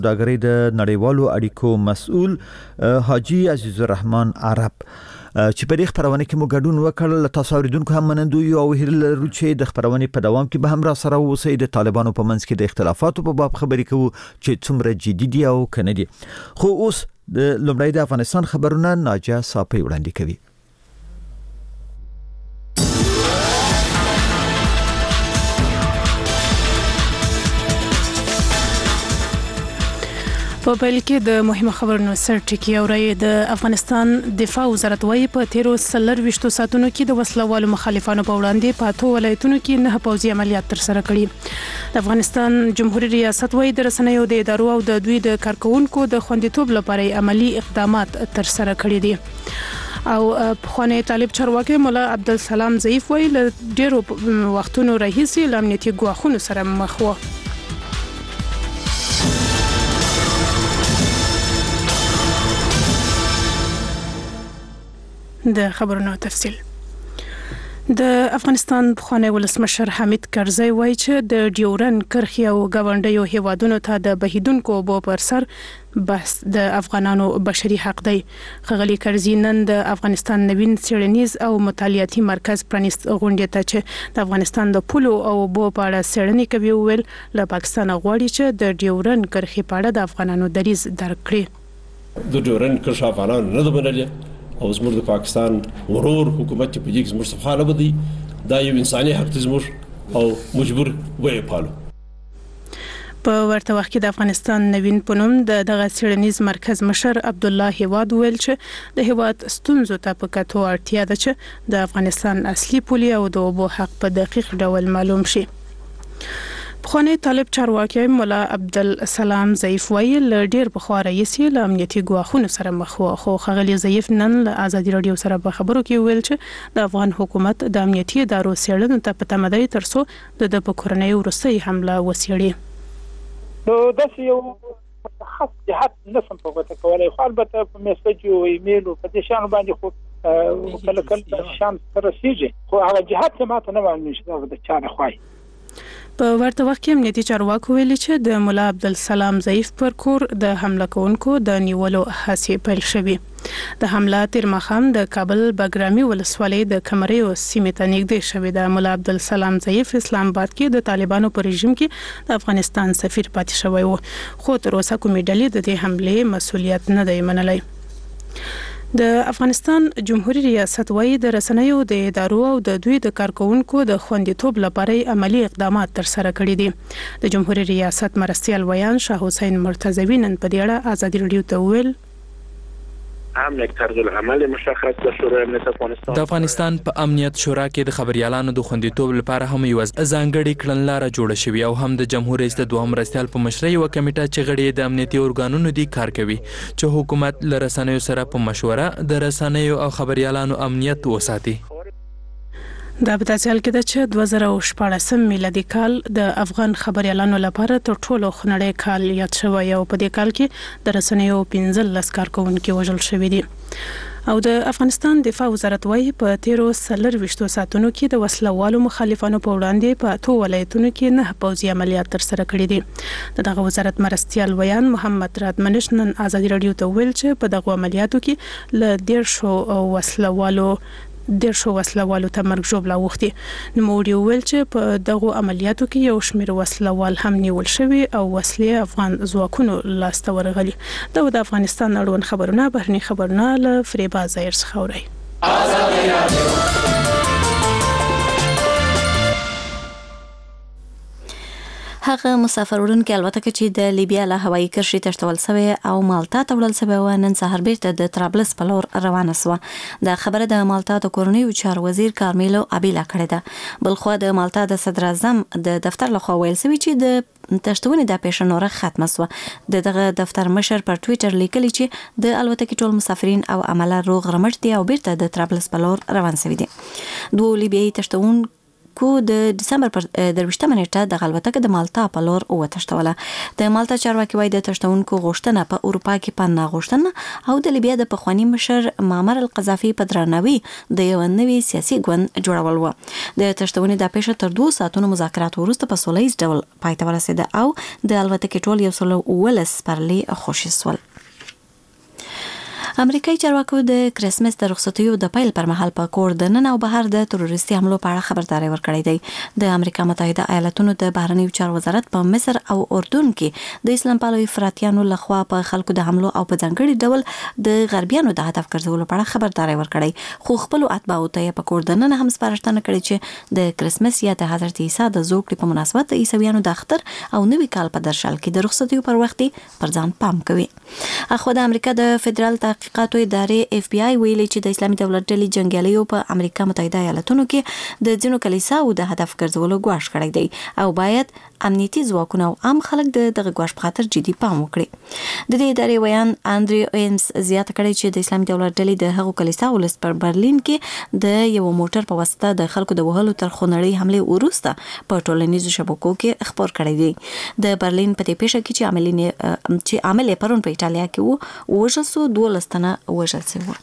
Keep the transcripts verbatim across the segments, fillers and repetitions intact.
سوداګرۍ د نړیوالو اړیکو مسؤل حاجی عزیز الرحمن عرب چې په دې خبرونه کې مو ګډون وکړ. تاسو اوریدونکو هم منندوی او هیله لرو چې د خبرونه په دوام کې به هم را سره اوسئ. د طالبانو په منځ کې د اختلافاتو په باب خبرې کوو چې څومره جدي دي او کنه دي. خو اوس د لومړی د افغانستان خبرونه ناجیه صافی وړاندې کوي. په پیل کې د مهمه خبرونو سرټکی اوري. د افغانستان دفاع وزارت وايي په تیرو څلور ویشتو ساعتونو کې د وسلوالو مخالفانو په وړاندې په اتو ولایتونو کې نه پوځي عملیات ترسره کړي. د افغانستان جمهوریت ریاست وايي د رسنیو د ادارو او د دوی د کارکونکو د خوندیتوب لپاره عملی اقدامات ترسره کړي دي. او پخوانی طالب چارواکي مولا عبدالسلام ضعیف وايي له ډیرو وختونو راهیسې له امنیتي ګواښونو سره مخ وو. د خبرونو تفصیل. د افغانستان پخوانی ولسمشر حامد کرزی وایي چې د ډیورن کرښې او ګاونډیو هیوادونو ته د بهیدونکو اوبو پر سر بحث د افغانانو بشري حق دی. ښاغلي کرزي نن د افغانستان نوین څېړنیز او مطالعاتي مرکز پرانیست غونډې ته چې د افغانستان د پولو او اوبو په اړه څېړنې کوي وویل له پاکستان غواړي چې د ډیورن کرښې په اړه د افغانانو دریځ درک کړي. د ډیورن کرښه افغانانو نه ده منلې او زموږ د پاکستان ورور حکومت په دې کې زموږ څخه حاله بدی دا یو انساني حق زموږ او مجبور وې پالو. په ورته وخت کې د افغانستان نوین پونم د دغه څېړنیز مرکز مشر عبد الله هواد ویل چې د هواد ستونزو ته په کتو اړتیا ده چې د افغانستان اصلي پولي او د اوبو حق په دقیق ډول معلوم شي. پخوانی طالب چارواکي مولا عبدالسلام ضعیف وایي له ډیر پخوا راهیسې له امنیتي ګواښونو سره مخ وو. خو ښاغلي ضعیف نن له ازادي راډیو سره په خبرو کې ویل چې د افغان حکومت د امنیتي ادارو څېړنو ته په تمه دی ترڅو د د په کورنۍ وروستۍ حمله وڅېړي. نو داسې یو متخصص جهت نسم په ګوته کولی، خو البته په میسج او ایمیل او په دې شیانو باندې خو کله کله شان رسیږي، خو هغه جهت چې ماته نه معلوم شي دا د چا لخوا. په ورته وخت کې امنیتي چارواکو ویلي چې د مولا عبدالسلام ضعیف پر کور د حمله کوونکو د نیولو هڅې پیل شوې. د حمله تیر ماښام د کابل بګرامي ولسوالۍ د کمرې سیمې ته نږدې شوې ده. مولا عبدالسلام ضعیف اسلام آباد کې د طالبانو په رژیم کې د افغانستان سفیر پاتې شوی و، خو تر اوسه کومې ډلې د دې حملې مسؤلیت نه دی منلی. د افغانستان جمهوریت ریاست وايي د رسنیو د ادارو او د دوی د کارکونکو د خوندیتوب لپاره عملی اقدامات ترسره کړي دي. د جمهوریت ریاست مرستیال ویان شاه حسین مرتضوی نن په دې اړه ازادي راډیو ته ویل عام طرز العمل مشخص د شورای امنیت افغانستان د افغانستان په امنیت شورا کې د خبريالانو د خوندیتوب لپاره هم یو ځانګړي کړنلاره جوړه شوې او هم د جمهور رئیس د دوهم مرستیال په مشرۍ یو کمیټه چې غړي د امنیتي ارګانونو دي کار کوي چې حکومت له رسنیو سره په مشوره د رسنیو او خبريالانو امنیت وساتي. دا په تاسو کې د چې دوه زره شپاړسم میلادي کال د افغان خبريالانو لپاره تر ټولو خنړی کال یاد شوی او په دې کال کې د رسنیو پنځلس کارکونکو وژل شوی دي. او د افغانستان دفاع وزارت وايي په تیرو څلور ویشتو ساعتونو کې د وسلوالو مخالفانو په وړاندې په اتو ولایتونو کې نه پوځي عملیات ترسره کړي دي. دغه وزارت مرستیال ویان محمد رادمنش نن ازادي راډیو ته ویل چې په دغه عملیاتو کې له ډیر شو وسلوالو ډیر شو وسلوالو ته مرګ ژوبله وختي. نوموړي ویل چې په دغه عملیاتو کې یو شمېر وسلوال هم نیول شوي او وسلې افغان ځواکونو لاسته ورغلي. دا د افغانستان اړوند خبرونه بهرني خبرونه له فریبا ظاهر څخه اوري. هغه مسافرورونکو الوتکه چې د لیبیا له هوایي کرښې تښتول شوی او مالټا ته وړل شوی و نن سهار بیرته د طرابلس په لور روانه شوه. دا خبره د مالټا د کورنیو چارو وزیر کارمیلو ابیلا کړې ده. بلخوا د مالټا د صدر اعظم د دفتر لخوا ویل شوی چې د تښتونې د پیښنوره ختمه شوه. دغه دفتر مشر پر ټویټر لیکلی چې د الوتکې ټول مسافرین او عمله روغ رمټ دي او بیرته د طرابلس په لور روان شوي دي. دوه لیبیایي تښتون کو د دسمبر پر درويشتمه نیټه د غلبتک د مالتا په لور وتښتوله. د مالتا چارواکي وايي د تښتونکو غوښتنه په اروپا کې پناه غوښتنه او د لیبیا د پخوانی مشر معمر القذافي په درناوي د یو نوي سیاسي ګوند جوړول و. د تښتونې د پیښه تر دوه ساعتونو مذاکرات وروسته په سولهییز ډول پای ته ورسېده او د الوتکې ټول یو سل ولس پرلې خوشي سول. امریکایي چارواکو د کرسمس د رخصتیو د پیل پر مهال په کور د نن او بهر د تروریستي حملو په اړه خبرداري ورکړې ده. د امریکا متحده ایالاتونو د بهرنیو چارو وزارت په مصر او اردن کې د اسلام پالو افراطیانو لخوا په خلکو د حملو او په ځانګړي ډول د غربیانو د هدف ګرځولو په اړه خبرداري ورکړې، خو خپل اتباعو ته په کور د نن هم سپارښتنه کړې چې د کرسمس یا د حضرت عیسی د زوکړې په مناسبت د عیسویانو د اختر او نوي کال په درشل کې د رخصتیو پر وخت پر ځان پام کوي. اخو د امریکا د فدرال تحقیقاتو ادارې اف بی آی ویلي چې د اسلامي دولت ډلې جنگیالیو په امریکا متحده ایالاتونو کې د ځینو کلیساو د هدف ګرځولو ګواښ کړی دی او باید امنیتي ځواکونه او عام خلک د دغه ګواښ په خاطر جدي پام وکړي. د دې ادارې ویان اندری ایمز زیاته کړی چې د اسلامي دولت ډلې د هغو کلیساو لست پر برلین کې د یو موټر په واسطه د خلکو د وهلو تر خونړۍ حمله وروسته په ټولنیزو شبکو کې خبر کړی دی. د برلین په دې پیښه کې چې عاملین چې عامل پرون په ایټالیا کې وو وژل شو دوه لستنه وژل شوی.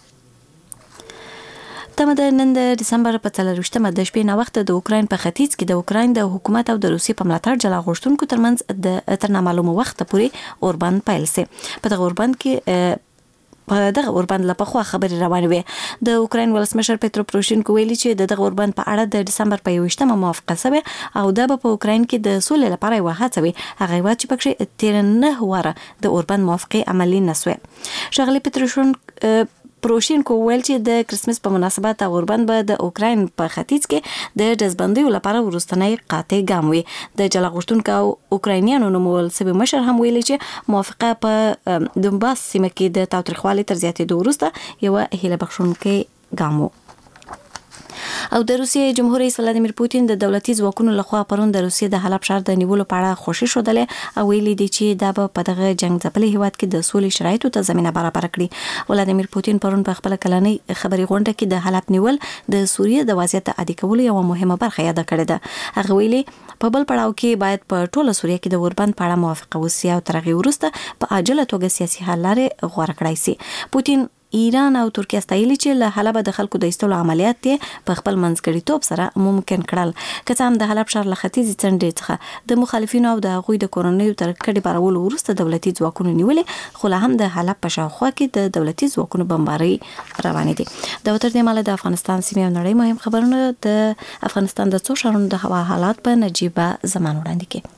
تمه د نن د دسمبر په څلرویشتمه د شپې نه وخت د اوکراین په ختیځ کې د اوکراین د حکومت او د روسیې په ملاتړ جلا غوښتونکو ترمنځ د تر نامعلومه وخت پورې اوربند پیل سي. په دغه اوربند کې په دغه اوربند لا پخوا خبرې روانې وي. د اوکراین ولسمشر پیترو پروشینکو ویلي چې د دغه اوربند په اړه د دسمبر په یوویشتمه موافقه شوه او دا به په اوکراین کې د سولې لپاره یوه هڅه وي. هغه وایي چې پکې تیر نه واره د اوربند موافقه عملي نشوه. ښاغلي پیتروشون پروشینکو ویل چې د کرسمس په مناسبت اوربند به د اوکراین په ختیځ کې د جذبندیو لپاره ورستنی قاطع ګام وي. د جلا غوښتونکو اوکراینیانو نومول سوي مشر هم ویلي چې موافقه په دونباس سیمه کې د تاوتریخوالي تر زیاتېدو وروسته یو هیله بخښونکی ګام و. او د روسیې جمهور رئیس ولادیمیر پوتین د دولتي ځواکونو لخوا پرون د روسیې د حلب ښار د نیولو په اړه خوشي شودلې او ویلي دی چې دا به په دغه جنگ ځپلي هیواد کې د سولې شرایطو ته زمينه برابر کړي. ولادیمیر پوتین پرون په خپل کلنۍ خبري غونډه کې د حلب نیول د سوریې د وضعیت عادي کولو یو مهمه برخه یاد کړې ده. هغه ویلي په بل پړاو کې باید په ټوله سوریه کې د اوربند په اړه موافقه وشي او تر هغه وروسته په عاجله توګه سیاسي حل لارې غوړه کړای شي. پوتین ایران او ترکیه ستایلی چې له حلب د خلکو د ایستلو عملیات په خپل منځګړیتوب سره ممکن کړل. که څه هم د حلب ښار له ختیځې څنډې څخه د مخالفینو او د هغوی د کورنیو تر کډې بارولو وروسته دولتي ځواکونو نیولې، خو لا هم د حلب په شاوخوا کې د دولتي ځواکونو بمبارۍ روانې دي. د وتر دې مال د افغانستان سیمې او نړۍ مهم خبرونه د افغانستان د څو ښارونو د هوا حالات په نجيبه زمان وړاندې کړي.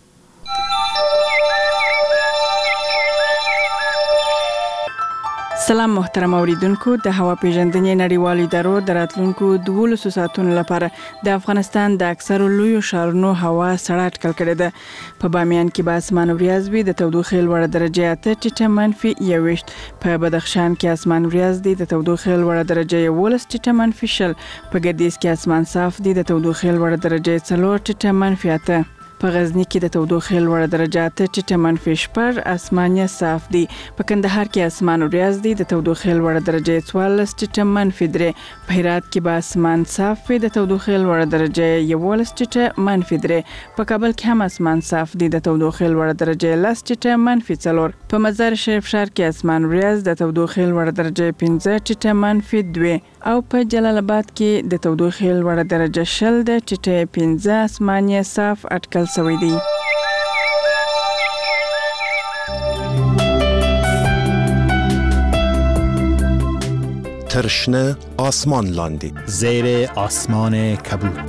سلام محترم اوریدونکو، د هوا پیژندنې نړیوالو ادارو د راتلونکو دولسو ساعتونو لپاره د افغانستان د اکثرو لویو ښارونو هوا سړه اټکل کړې ده. په بامیان کې به اسمان وریځ وي، د تودوخې لوړه درجه اته ټیټه منفي یوویشت. په بدخشان کې اسمان وریځ دی، د تودوخې لوړه درجه یولس ټیټه منفي شل. په ګردیز کې اسمان صاف دی، د تودوخې لوړه درجه څلور ټیټه منفي اته. په غزنی کې د تودوخې لوړه درجه اته ټیټه منفي شپږ، اسمان یې صاف دی. په کندهار کې اسمان وریځ دی، د تودوخې لوړه درجه څوارلس ټیټه منفي درې. په هرات کې به اسمان صاف وي، د تودوخې لوړه درجه یولس ټیټه منفي درې. په کابل کې هم اسمان صاف دی، د تودوخې لوړه درجه لس ټیټه منفي څلور. په مزار شریف ښار کې اسمان وریځ، د تودوخې لوړه درجه پنځه ټیټه منفي دوه. او په جلال آباد کې د تودوخې لوړه درجه شل ده ټیټه پنځه، اسمان یې صاف اټکل سوی دی. ترشنه آسمان لاندې زیر آسمان کبود.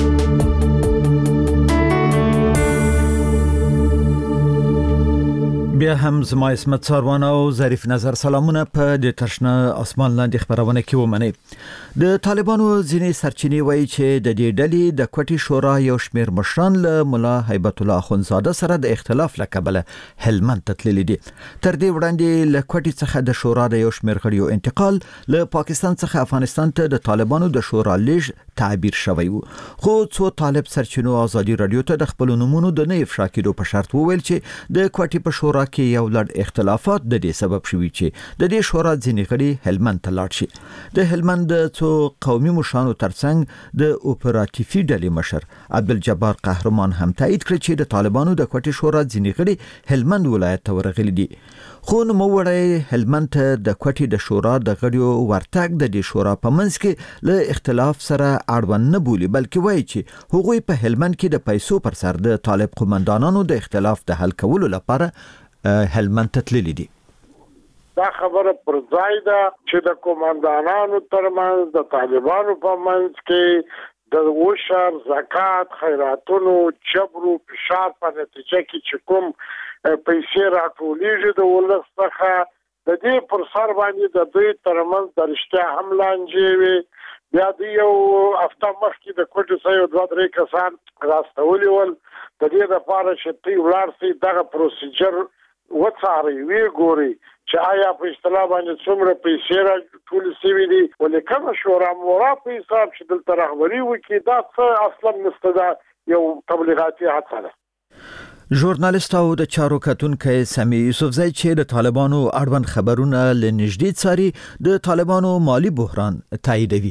بیا هم زما اسمت ساروان او ظریف نظر سلامونه په د تشنه اسمان لاندې خبرونه کې ومني. د طالبانو ځینې سرچینې وایي چې د دې ډلې د کوټي شورا یو شمېر مشران له مولا هیبت الله اخوندزاده سره د اختلاف له کبله هلمند ته تللي دي. تر دې وړاندې له کوټي څخه د شورا د یو شمېر غړیو انتقال له پاکستان څخه افغانستان ته د طالبانو د شورا لیږ تعبیر شوی و. خو څو طالب سرچینو ازادي رادیو ته د خپل نمونه د نه افشا کېدو په شرط وویل چې د کوټي په شورا کې یو لړ اختلافات د دې سبب شوي چې د دې شورا ځینې غړي هلمند ته لاړ شي. د هلمند څو قومي مشرانو ترڅنګ د اپراتیفي ډلې مشر عبدالجبار قهرمان هم تایید کړ چې د طالبانو د کوټې شورا ځینې غړي هلمند ولایت ته ورغلي دي. خو نو موړی هلمند ته د کوټې د شورا د غړیو ورتګ د دې شورا په منځ کې له اختلاف سره اړوند نه بولي، بلکې وایي چې هغوی په هلمند کې د پیسو پر سر د طالب قومندانانو د اختلاف د حل کولو لپاره هلمند ته تللي دي. دا خبره پر ځای ده چې د قومندانانو ترمنځ د طالبانو په منځ کې د وشر زکات خیراتونو جبرو فشار په نتیجه کې چې کوم پیسې راټولېږي د ولس څخه د دې پر سر باندې د دوی ترمنځ د رښتیا هم لانجې وي. بیا د یو هفته مخکې د کوټې څخه یو دوه درې کسان راستولي ول د دې لپاره چې دوی ولاړ شي دغه پروسیجر وڅاري وی ګوري چې آیا په اصطلاح باندې څومره پیسې راټولې شوي دي، ولې کومه شورا مورا په حساب چې دلته رهبري وکړي دا څه اصلا نشته، دا یو تبلیغاتي هڅه ده. ژورنالیست او د چارو کتونکی سمی یوسفزی چې د طالبانو اړوند خبرونه له نږدې څاري د طالبانو مالی بحران تاییدوي.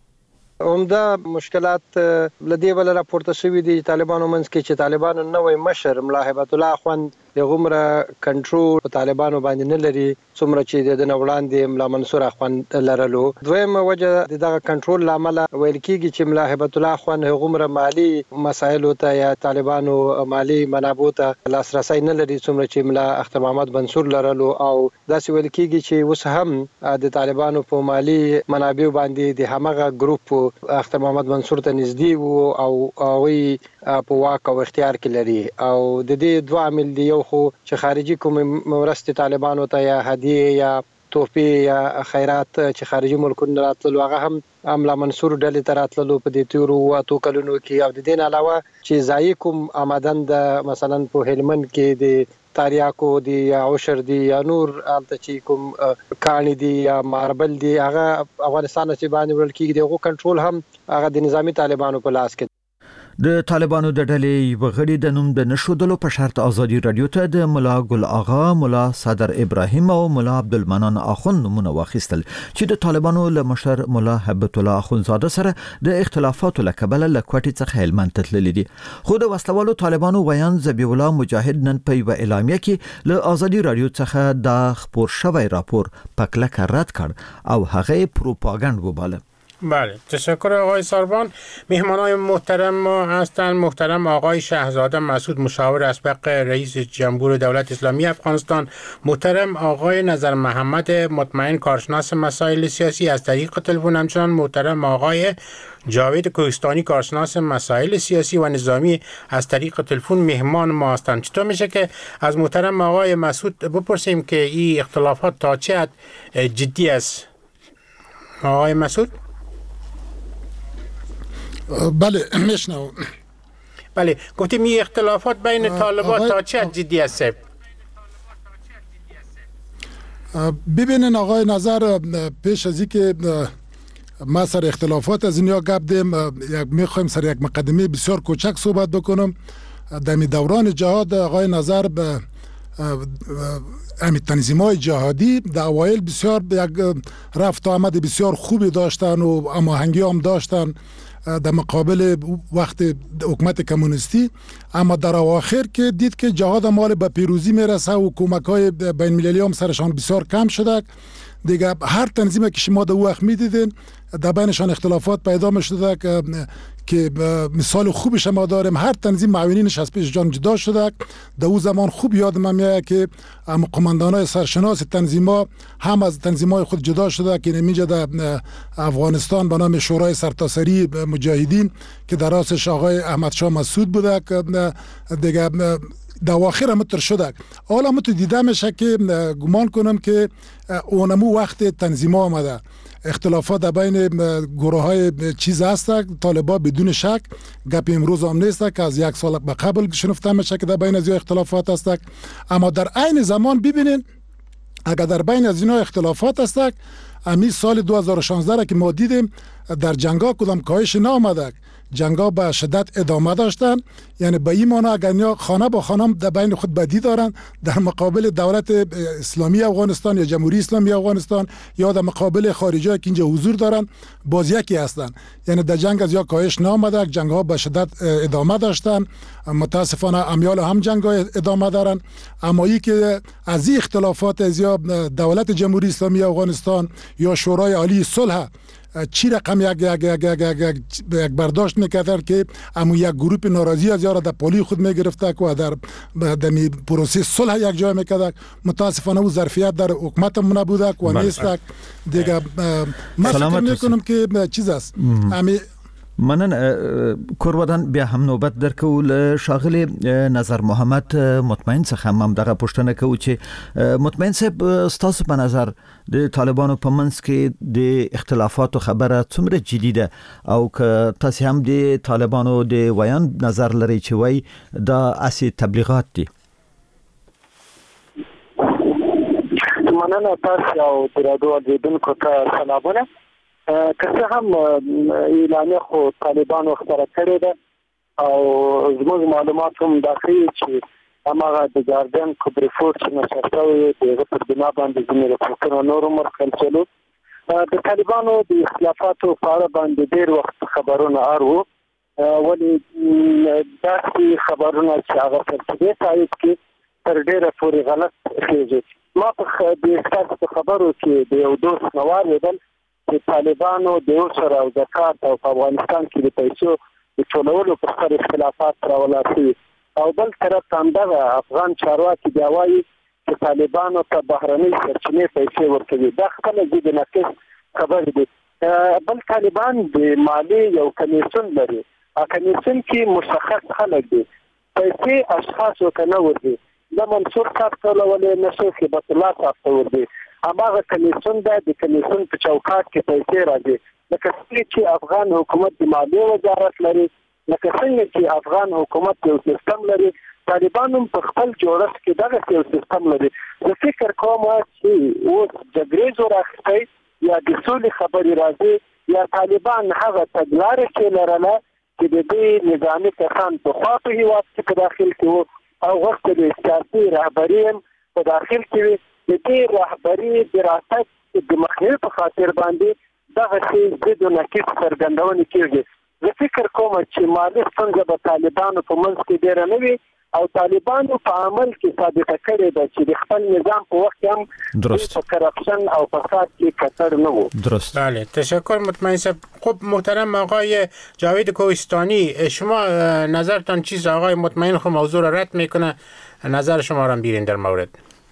عمده مشکلات لدی بل راپورته شوی دي طالبانو منځ کې چې طالبانو نوې مشر ملا هبت الله اخوند د غمره کنټرول په طالبانو باندې نه لري څومره چې د نوړاندې ملا منصور اخوند لرلو. دویم وجه دغه کنټرول لامل ویل کیږي چې ملا هبت الله اخوند غمره مالی مسایل ته یا طالبانو مالی منابع ته لاسرسي نه لري څومره چې ملا اختر محمد منصور لرلو، او داسې ویل کیږي چې اوس هم د طالبانو په مالی منابع باندې د همغه ګروپ اختر محمد منصور ته نږدې وو او هغه په واک او اختیار کې لري. او د دې دوه عامل دی، یو خو چې خارجي کوم مرستې طالبانو ته یا هدیه یا تحفې یا خیرات چې خارجي ملکونو راتللو هغه هم املا منصور ډلې ته راتللو په دې تیرو اتو کلونو کې، او د دې علاوه چې ځای کوم آمدن د مثلا په هلمند کې د تاریاکو دی یا عشر دی یا نور الته چې کوم کانی دی یا ماربل دی هغه افغانستان چې باندې ورل کېږي دغه کنټرول هم هغه د نظامی طالبانو په لاس کې. د طالبانو د ډلې وغړي د نوم د نشودلو په شرط ازادي رادیو ته د ملا ګل آغا، ملا صدر ابراهیم او ملا عبدالمنان اخوند نمونه واخیستل چې د طالبانو له مشر ملا هبت الله اخوندزاده سره د اختلافاتو له کبله له کوټې څخه هلمند ته تللي دي. خو د وسلوالو طالبانو ویان ذبیح الله مجاهد نن په یوه اعلامیه کې له ازادي رادیو څخه د خبر شوی راپور په کلکه رد کړ او هغه پروپاگاند وباله. بله، تشکر آقای ساربان. مهمانای محترم ما هستند محترم آقای شهزاده مسعود مشاور اسبق رئیس جمهور دولت اسلامی افغانستان، محترم آقای نظر محمد مطمئن کارشناس مسائل سیاسی از طریق تلفن، همچنان محترم آقای جاوید کوهستانی کارشناس مسائل سیاسی و نظامی از طریق تلفن مهمان ما هستند. چطور میشه که از محترم آقای مسعود بپرسیم که این اختلافات تا چه حد جدی است؟ آقای مسعود؟ بله میشنم. بله، گفتیم این اختلافات بین طالبان تا چه جدی است؟ ببینین آقای نظر، پیش از اینکه ما سر اختلافات از اینجا گپ دیم میخوایم سر یک مقدمه بسیار کوچک صحبت بکنم. در دوران جهاد آقای نظر به امی تنظیم‌های جهادی در اوایل بسیار یک رفت و آمد بسیار خوبی داشتن و هماهنگی هم داشتن در مقابل وقت حکومت کمونیستی، اما در اواخر که دید که جهاد مال به پیروزی میرسه و کمک‌های بین المللی هم سرشان بسیار کم شده دیگه، هر تنظیمی که شما در وقت میدیدین در بینشان اختلافات پیدا میشده که که مثال خوبش ما داریم. هر تنظیم معاونینش از پیش جان جدا شده. در اون زمان خوب یادم میاد که قماندانای سرشناس تنظیم‌ها هم از تنظیم‌های خود جدا شده که نمیجه در افغانستان به نام شورای سرتاسری مجاهدین که در راسش آقای احمد شاه مسعود بوده که دیگه در آخر هم تر شده. حالا من تو دیده میشه که گمان کنم که اونمو وقت تنظیم ها آمده، اختلافات بین گروه های چیز هست، طالبان بدون شک گپ امروز هم نیست که از یک سال به قبل شنفته میشه که در بین از اختلافات هست، اما در عین زمان ببینین اگر در بین از اینا اختلافات هست، امی سال دو هزار و شانزده را که ما دیدیم در جنگا کدام کاهش نامده، جنگا به شدت ادامه داشتن. یعنی به این معنی اگر خانه با خانه در بین خود بدی دارن در مقابل دولت اسلامی افغانستان یا جمهوری اسلامی افغانستان یا در مقابل خارجی که اینجا حضور دارن باز یکی هستن. یعنی در جنگ از یا کاهش نامده، جنگ ها به شدت ادامه داشتن. متاسفانه امیال هم جنگ ها ادامه دارن. اما ای که از این اختلافات از یا دولت جمهوری اسلامی افغانستان یا شورای عالی صلح چی رقم یک یک یک یک یک, یک برداشت میکرد که امو یک گروه ناراضی از یارا در پالی خود میگرفته و در در پروسه صلح یک جای میکرد. متاسفانه او ظرفیت در حکومت من نبوده و نیست دیگه. من فکر میکنم که چیز است امی منن کوروادان بیا هم نوبت در کول شاغلی نظر محمد مطمئن څخه هم دغه پوښتنه کوي چې مطمئن صاحب ستاسو په نظر د طالبانو په منځ کې د اختلافاتو خبره څومره جدي ده او که تاسو هم د طالبانو د ویان نظر لري چې وای دا اسی تبلیغات دي؟ مننه تاسو او د رادیو اوریدونکو ته سلامونه. که څه هم اعلامیه خو طالبانو خبره کړې ده او زموږ معلومات هم دا ښیي چې هماغه د ګارډین کوم ریپورټ چې نشر شوی د هغه پر بنا باندې ځینې راپورټونه نور هم ورکړل شول. د طالبانو د اختلافاتو په اړه باندې ډېر وخت خبرونه اورو، ولې داسې خبرونه چې هغه پر دې تایید کې تر ډېره پورې غلط کېږي. ما په دې ستاسو په خبرو کې د یو دوست نو واورېدل چې طالبانو د عشر او زکات او په افغانستان کې د پیسو د ټولولو په سر اختلافات راولاسي، او بل طرف ته همدغه افغان چارواکي بیا وایي چې طالبانو ته بهرنۍ سرچینې پیسې ورکوي. دا خپله ضد نقیص خبرې دي. بل طالبان د مالي یو کمیسیون لري، کمیسیون کې مشخص خلک دي، پیسې اشخاصو ته نه ورځي. د منصور صاحب ته ولې نه شي هبت الله صاحب ته ورځي. هماغه کمیسیون ده، د کمیسیون په چوکاټ کې پیسې راځي. لکه څنګه چې افغان حکومت د مالیې وزارت لري، لکه څنګه چې افغان حکومت یو سیستم لري، طالبان هم په خپل جوړښت کې دغه یو سیستم لري. زه فکر کوم چې اوس جګړې زور اخیستی یا د سولې خبرې راځي یا طالبان هغه تګلارې چې لرله چې د دې نظامي کسان پخوا په هېواد کې په داخل کې وو او غوښتل سیاسي رهبري هم په داخل کې وي. د دې رهبري دراست د مخنیوي په خاطر باندې دغه شی ضد و نقیص څرګندونې کېږي. زه فکر کوم چې مالي ستونزه به طالبانو په منځ کې ډېره نه وي او طالبانو په عمل کې ثابته کړې ده چې د خپل نظام په وخت هم په کرپشن او فساد کې کسر نه و. درست. بله، تشکر مطمئن صاحب. خب محترم آقای جاوید کوهستانی، شما نظرتان چیز؟ آقای مطمئن خب موضوع را رد میکنه، نظر شما را بیرین در مورد.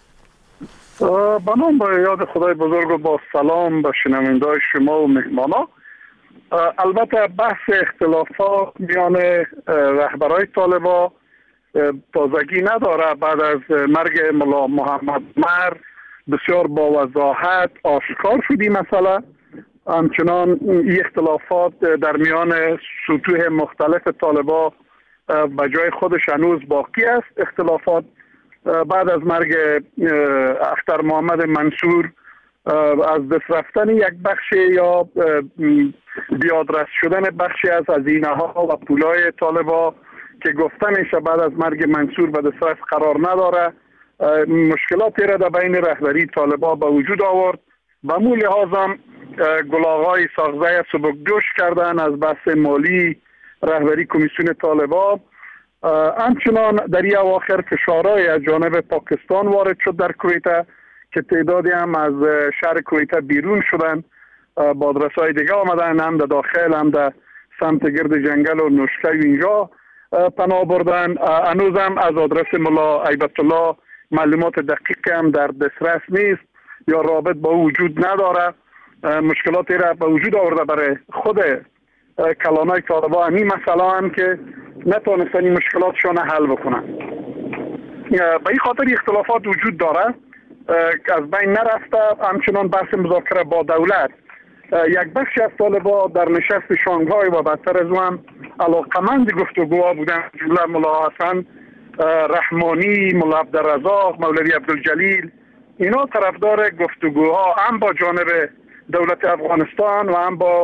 بنام به یاد خدای بزرگ و با سلام به شنونده‌های شما و مهمانا. البته بحث اختلافات میان رهبرای طالبان تازگی نداره. بعد از مرگ ملا محمد مر بسیار با وضاحت آشکار شدی مثلا. همچنان این اختلافات در میان سطوح مختلف طالبان به جای خودش هنوز باقی است. اختلافات بعد از مرگ اختر محمد منصور از دست رفتن یک بخش یا بیادرس شدن بخشی از هزینه ها و پولای طالبان که گفته میشه بعد از مرگ منصور به دسترس قرار نداره، مشکلاتی را در بین رهبری طالبان به وجود آورد. به مو لحاظ هم گلاغای ساغزه سبکدوش کردن از بحث مالی رهبری کمیسیون طالبان. همچنان در این اواخر فشارهای از جانب پاکستان وارد شد در کویت که تعدادی هم از شهر کویت بیرون شدن، بادرسای دیگه آمدن، هم در داخل هم در سمت گرد جنگل و نوشکه اینجا پناه بردن. هنوز هم از آدرس ملا ایبت الله معلومات دقیق هم در دسترس نیست یا رابط با وجود نداره. مشکلاتی را به وجود آورده برای خود کلانای طالبان. این مسئله هم که نتونستن این مشکلاتشون حل بکنن. به این خاطر اختلافات وجود داره که از بین نرفته. همچنان بحث مذاکره با دولت، یک بخشی از طالبان در نشست شانگهای و بدتر از اون علاقمند گفتگوها بودن، جمله ملا حسن رحمانی، ملا عبدالرزاق، مولوی عبدالجلیل. اینا طرفدار گفتگوها هم با جانب دولت افغانستان و هم با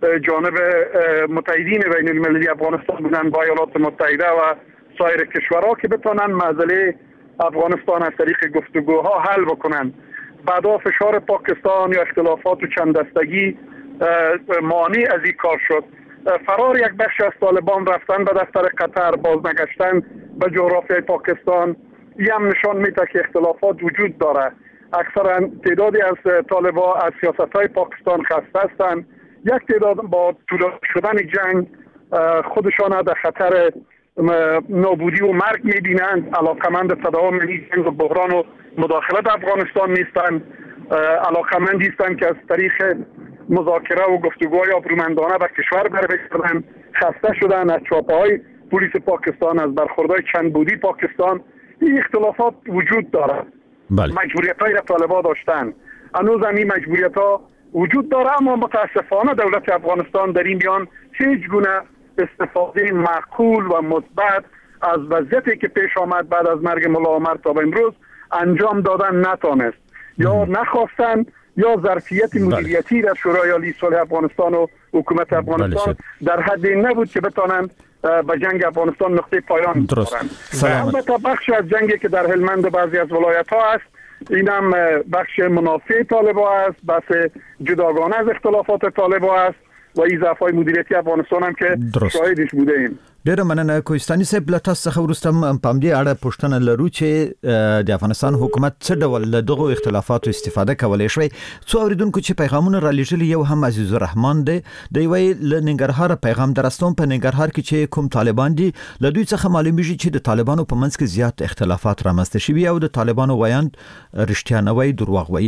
جانب متحدین بین المللی افغانستان بودن با ایالات متحده و سایر کشورها که بتونن مسئله افغانستان از طریق گفتگوها حل بکنن. بعدا فشار پاکستان یا اختلافات و چند دستگی مانع از این کار شد. فرار یک بخش از طالبان رفتن به دفتر قطر، بازنگشتن به جغرافیای پاکستان، این هم نشان میده که اختلافات وجود داره. اکثرا تعدادی از طالبان از سیاست‌های پاکستان خسته هستند. یک تعداد با طولانی شدن جنگ خودشان در خطر نابودی و مرگ می‌بینند. علاقمند تداوم این جنگ و بحران و مداخلت افغانستان نیستند. علاقمند هستند که از طریق مذاکره و گفتگوهای آبرومندانه به کشور برگردند. خسته شدن از چاپه‌های پلیس پاکستان، از برخوردهای چند بودی پاکستان. این اختلافات وجود دارد. بله. مجبوریت‌های را طالبان داشتن، هنوز هم این مجبوریت‌ها وجود داره، اما متاسفانه دولت افغانستان در این میان هیچ گونه استفاده معقول و مثبت از وضعیتی که پیش آمد بعد از مرگ ملا عمر تا به امروز انجام دادن نتانست. یا نخواستن یا ظرفیت مدیریتی در شورای عالی صلح افغانستان و حکومت افغانستان در حد نبود که بتانن به جنگ افغانستان نقطه پایان بذارن. البته بخش از جنگی که در هلمند و بعضی از ولایت ها است، این هم بخش منافع طالبان است، بحث جداگانه از اختلافات طالبان است و این ضعف‌های مدیریتی افغانستان هم که شاهدش بوده ایم. ډیره مننه کوهستاني صاحب. له تاسو څخه وروسته په همدې اړه پوښتنه لرو چې د افغانستان حکومت څه ډول له دغو اختلافاتو استفاده کولی شوی. څو اوریدونکو چې پیغامونه را لېږلي، یو هم عزیز الرحمن دی، د یوې له ننګرهار پیغام درستون په ننګرهار کې چې کوم طالبان دي، له دوی څخه معلومیږي چې د طالبانو په منځ کې زیات اختلافات رامنځته شوي او د طالبانو ویاند رښتیا نه وایي، دروغ وایي.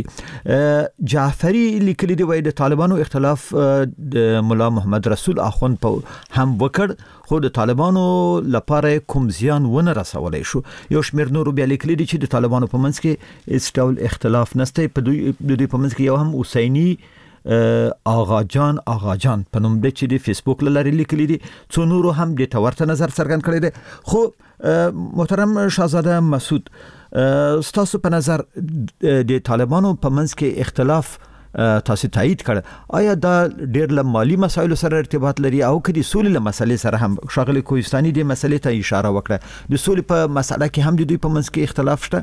جعفری لیکلي دی وایي د طالبانو اختلاف د مولا محمد رسول اخوند په هم وکړ، خو د طالبانو لپاره کوم زیان ونه رسولای شو. یو شمېر نورو بیا لیکلي دي چې د طالبانو په منځ کې هیڅ ډول اختلاف نشته. په دوی د دوی په منځ کې یو هم حسینی آغا جان آغا جان په نوم د چې د فیسبوک لاري لیکلي دي. څو نورو هم د تورته نظر څرګند کړی دی. خو محترم شاهزاده مسعود، ستاسو په نظر د طالبانو په منځ کې اختلاف تاسو تایید کړ، آیا دا ډېر له مالی مسایلو سره ارتباط لري او کدي سولې له مسلې سره هم؟ شاغلی کوهستاني د مسلې ته اشاره وکړه، د سولې په مسله کې هم د دوی په منځ کې اختلاف شته؟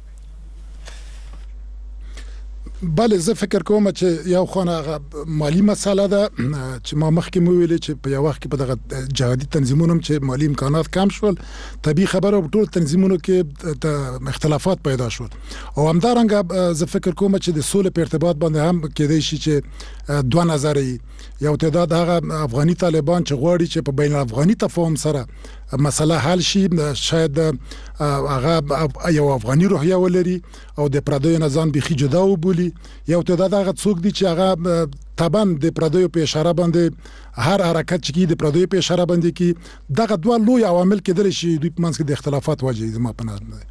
بله، زه فکر کوم چې یو خونه مالی مسله ده چې ما مخکې مو ویلې چې په یو وخت کې په دغه جهادي تنظیمونو چې مالی امکانات کم شول، طبيعي خبره په ټول تنظیمونو کې اختلافات پیدا شول. او همدارنګه زه فکر کوم چې د سولې په ارتباط باندې هم کېدای شي چې دوه نظرې، یو تعداد هغه افغاني طالبان چې غواړي چې په بین الافغاني تفاهم سره مسله حل شي، شاید هغه یو افغاني روحیه ولري او د پردیو نظام بيخي جدا وبولي. یو تعداد هغه څوک دي چې هغه طبعا د پردیو په اشاره باندې هر حرکت چې د پردیو په اشاره باندې کې دغه دوه لوی عوامل کېدل شي دوی په منځ کې د اختلافات وجه زما په نظر ده.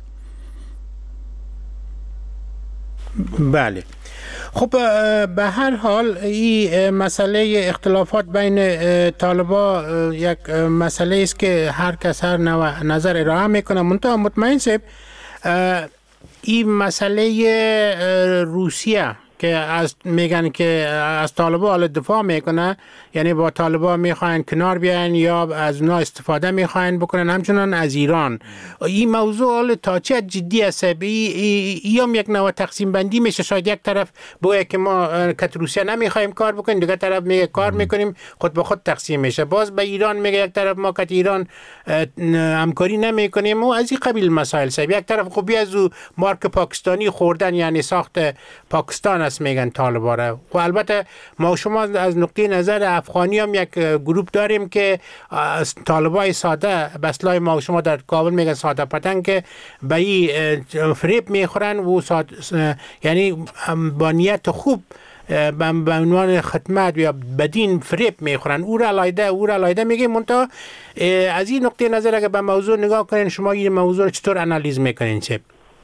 بله، خب به هر حال این مسئله اختلافات بین طالبان یک مسئله است که هر کس هر نظر ارائه میکنه. منتها مطمئن سب این مسئله روسیه که از میگن که از طالبان دفاع میکنه، یعنی با طالبان میخواین کنار بیاین یا از اونا استفاده میخواین بکنن، همچنان از ایران. این موضوع تا چه جدی است؟ ای هم یک نوع تقسیم بندی میشه. شاید یک طرف بگه که ما کت روسیه نمیخوایم کار بکنیم، دیگه طرف میگه کار میکنیم، خود به خود تقسیم میشه. باز به ایران میگه یک طرف ما کت ایران همکاری نمیکنیم و از این قبیل مسائل است. یک طرف خوبی از مارک پاکستانی خوردن، یعنی ساخت پاکستان است میگن طالبان را. و البته ما شما از نقطه نظر افغانی هم یک گروپ داریم که طالبای ساده بسلای ما شما در کابل میگن ساده پتنگ که به این فریب میخورن و یعنی با نیت خوب به عنوان خدمت یا بدین فریب میخورن. او را علایده او را علایده میگه. منتها از این نقطه نظر اگه به موضوع نگاه کنین، شما این موضوع چطور انالیز میکنین؟ چه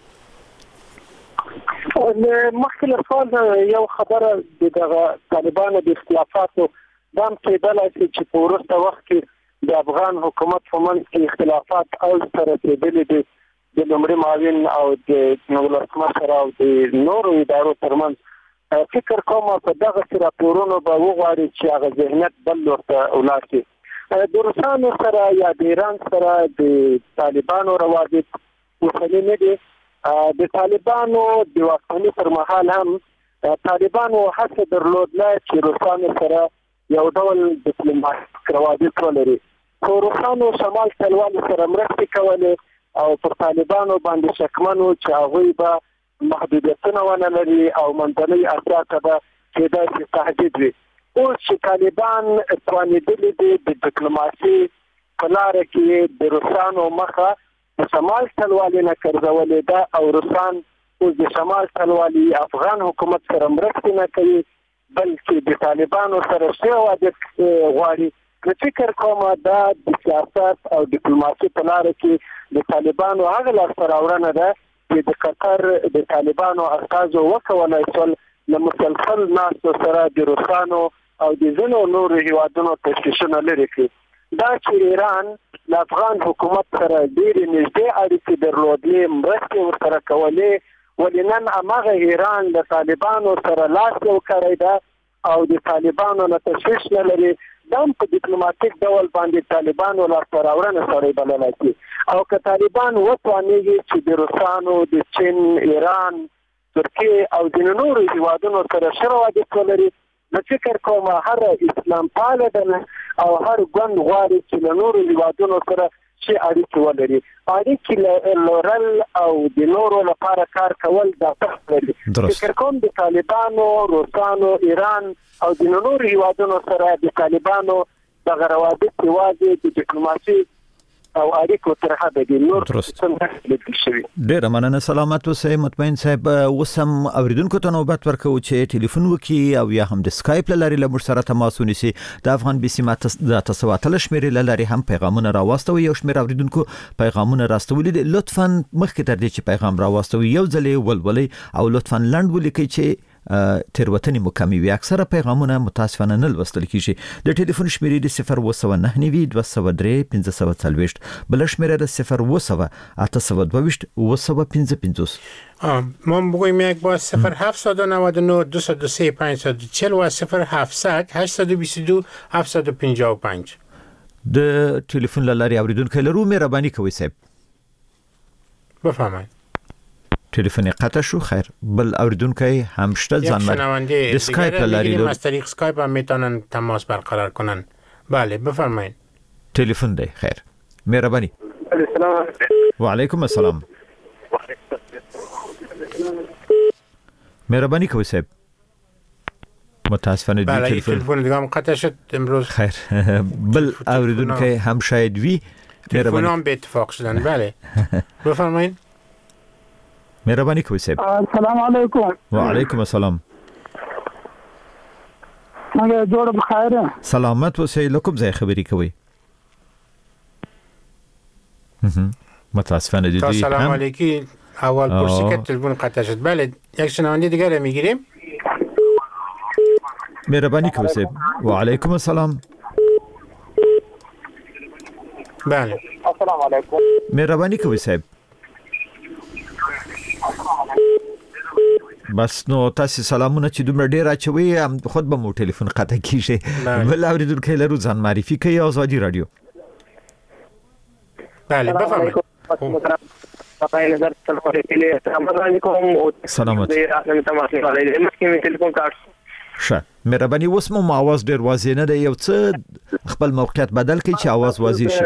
مخکې له سوال یو خبره د طالبانو د اختلافاتو دام کېدلی شي چې په وروسته وخت کې د افغان حکومت په منځ کې اختلافات اوج ته رسېدلي دي د لومړي معاون او د ولسمشر او د نورو ادارو ترمنځ فکر کوم په دغه راپورونو به وغواړي چې هغه ذهنیت بل ورته ولاړ شي. د روسانو سره یا د ایران سره د طالبانو روابط اوسني نه دي. د طالبانو د واکمنۍ پر مهال هم طالبانو هڅه درلودله چې روسانو سره یو ډول ډیپلوماټیک روابط ولري. خو روسانو شمال طالبانو سره مرستې کولې او پر طالبانو باندې شکمن وو چې هغوی به محدودیتونه ونه لري او منځنۍ اسیا ته به کېدای شي تهدید وي. اوس چې طالبان توانېدلي دي د ډیپلوماسي په لاره کې د روسانو مخه د شمال طالبانو نه ګرځولې ده او روسان اوس د شمال طالبانو افغان حکومت سره مرستې نه کوي بلکې د طالبانو سره ښه وعده غواړي. نو فکر کوم دا د سیاست او ډیپلوماسي په لاره کې د طالبانو هغه لاسته راوړنه ده چې د قطر د طالبانو استازو وکولای شول له مسلسل ناستو سره د روسانو او د ځینو نورو هیوادونو تشویشونه لرې کړي. دا چې ایران له افغان حکومت سره ډېرې نږدې اړیکې درلودلې مرستې ورسره کولې ولې نن هماغه ایران له طالبانو سره لاس یو کړی ده او د طالبانو نه تشویش نه لري. دا په ډیپلوماټیک ډول باندې طالبانو لاسته راوړنه سره بللی شي او که طالبان وتوانېږي چې د روسانو د چین ایران ترکیې او د نورو هیوادونو سره ښه روابط ولري نو فکر کوم هر اسلام پاله ډله او هر ګوند غواړي چې له نورو هیوادونو سره ښې اړیکې ولري. اړیکې لرل او د نورو لپاره کار کول دا سخت لري. فکر کوم د طالبانو روسانو ایران او د نورو هیوادونو سره د طالبانو دغه روابط یوازې د ډیپلوماسي او اړیکو تر حده دي. نور ډېره مننه. سلامت اوسئ مطمئن صاحب. اوس هم اوریدونکو ته نوبت ورکوو چې ټلیفون وکړي او یا هم د سکایپ له لارې له موږ سره تماس ونیسي. د افغان بي سي ماته د تاسو اتل شمیرې له لارې هم پیغامونه راواستوي. یو شمېر اوریدونکو پیغامونه راستولي دي. لطفا مخکې تر دې چې پیغام راواستوي یو ځل ولولئ او لطفا لنډ ولیکئ چې تیروتنې مو کمې وي. اکثره پیغامونه متاسفانه نه لوستل کیږي. د ټلیفون شمیرې د صفر اووه سوه نهه نوي دوه سوه درې پنځه سوه څلوېښت، بله شمیره د صفر اووه سوه اته سوه دوه ویشت اووه سوه پنځه پنځوس. ما بگوییم یک با صفر هفتصد و نود و نه دویست و سه پانصد و چهل و صفر هفتصد هشتصد و بیست و دو هفتصد و پنجاه و پنج. د ټلیفون له لارې اوریدونکي لرو. مهرباني کوئ صاحب. بفرمایئ. ټلیفون قطع شو. خیر بل اوریدونکي هم شته ځان د اسکایپ لاري له از طریق اسکایپ هم میتونن تماس برقرار کنن. بله بفرمایید. تلفن دی. خیر مهرباني. السلام و علیکم السلام. مهرباني کوئ صاحب. متاسفانه دی تلفن دیگه هم قطع شد امروز. خیر بل اوریدونکي هم شاید وی تلفن هم به اتفاق شدن. بله بفرمایید. مهرباني کوئ صاحب. السلام علیکم. و علیکم السلام. څنګه جوړ بخیر؟ سلامت اوسئ. له کوم ځای خبرې کوئ؟ متاسفانه دیدی. سلام علیکم. اول پرسی که تلفن قطع شد. بله یک شنونده دیگر رو میگیریم. مهرباني کوئ صاحب. و علیکم السلام. بله السلام علیکم. مهرباني کوئ صاحب. بس نو تاسو سلامونه چې دومره ډیر اچوي هم خود به مو ټلیفون قطع کیږي. بل اوریدونکو لرو ځان معرفي کوي. آزادي رادیو. بله بفرمایئ. سلامت. ښه مهرباني. اوس مو आवाज ډیر واضح نه دی. یو څه خپل موقعیت بدل کړئ چې आवाज واضح شي.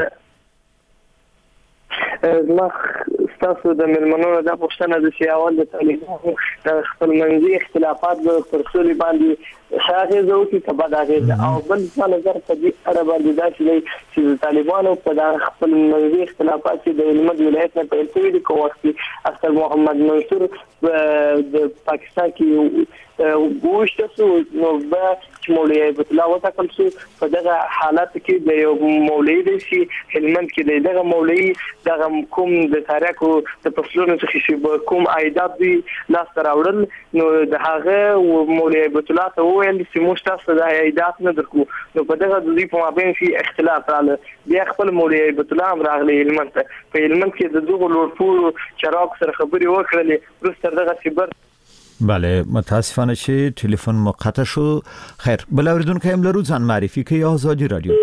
ما تاسو د ملمنو د پښتنه د سیاوال د طالبانو د خپل منځي اختلافات د پرسولي باندې شاهي زو کې کبداغه او بل څه نظر په دې اړه باندې دا چې طالبانو په خپل منځي اختلافات د علمت ولایت نه پیل کړي د کواسي اختر محمد منصور د پاکستان کې وګورشتو نو به مولوی عبد الله وتکل شو په دغه حالت کې د یو مولوی د شي علمت کې دغه مولوی دغه کوم د تاریخو د پسلونو څخه شي کوم ایداب دی لاس راوړل نو د هغه مولوی عبد الله ته ویل چې موږ تاسو د ایداب نه درکو نو په دغه د دې په مابین کې اختلاف راغله. بیا خپل مولوی عبد الله هم راغلی علمت په علمت کې د دغه لوړ پوړو چراغ سره خبري وکړلې ورسره دغه صبر بله متاسفانه چې ټلیفون مو قطع شو. خیر بل اوریدونکو هم لرو ځان معرفی کوي آزادی رادیو.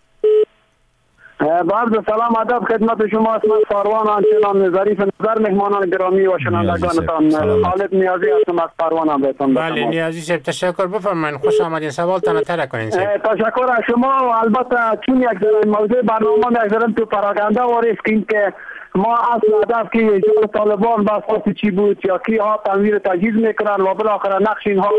بعد سلام ادب خدمت شما اسمت فاروان آنچنان ظریف نظر مهمانان گرامی و شنوندگانتان خالد نیازی هستم از فاروان بهتون. بله نیازی صاحب تشکر بفرمایید خوش آمدین سوالتان مطرح کنین. تشکر از شما و البته چون یک موضوع برنامه یک ذره تو پراکنده وارد کردیم که ما اصل هدف که ایجاد طالبان به اساس چی بود یا کی ها تنویر تجهیز میکنن و بالاخره نقش اینها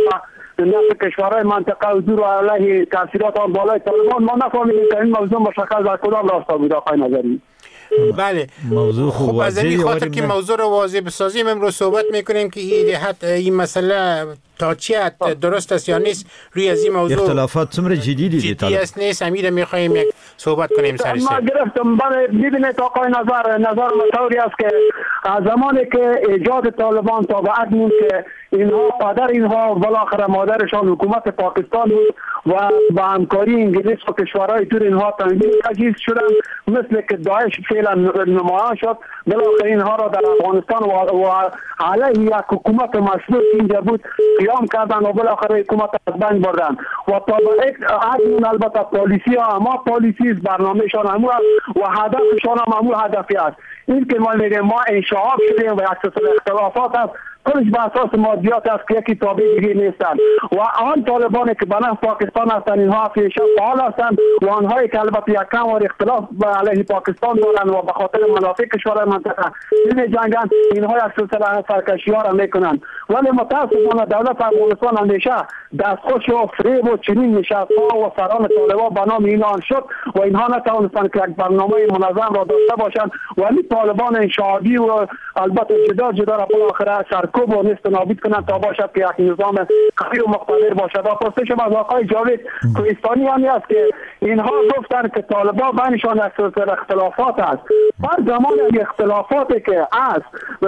نفت کشورهای منطقه حضور و علیه تاثیرات آن بالای طالبان ما نفهمیدیم که این موضوع مشخص در کدام راستا بود آقای نظری. بله موضوع خوب از این خاطر که موضوع رو واضح بسازیم امروز صحبت میکنیم که این حد این مسئله تا چی حد درست است یا نیست روی از این موضوع اختلافات چقدر جدی دیدید جدی است نیست امیر میخوایم یک صحبت کنیم سر ما گرفتم. بله ببینید آقای نظر نظر مطوری است که از زمانی که ایجاد طالبان تا به اکنون که اینها پدر اینها بالاخره مادرشان حکومت پاکستان بود و با همکاری انگلیس و کشورهای دور اینها تنظیم تجهیز شدن مثل که داعش فعلا نمایان شد بالاخره اینها را در افغانستان و, و علیه یک حکومت مشروط اینجا بود قیام کردن و بالاخره حکومت از بین بردن و تا به اکنون البته پالیسی ها اما پالیسی برنامهشان همون و هدفشان هم همون هدفی است. این که ما میگیم ما انشعاب شدیم و یک سلسله اختلافات است کلش به اساس مادیات است که یکی تابع دیگه نیستن و آن طالبانی که بنا پاکستان هستند اینها پیشا فعال هستند و آنهایی که البته یک کم و اختلاف علیه پاکستان دارند و به خاطر منافع کشورهای منطقه این جنگند اینها یک سلسله سرکشی ها را میکنند ولی متاسفانه دولت افغانستان همیشه دستخوش و فریب و چنین نشست‌ها و سران طالبان به نام اینها شد و اینها نتوانستند که یک برنامه منظم را داشته باشند ولی طالبان انشعابی و البته جدا جدا را بالاخره سرکوب و نیست نابود کنند تا باشد که یک نظام قوی و مقتدر باشد. و پرسشم از آقای جاوید کوهستانی همی است که اینها گفتند که طالبان بینشان یک سلسله اختلافات است. هر زمان یک اختلافاتی که است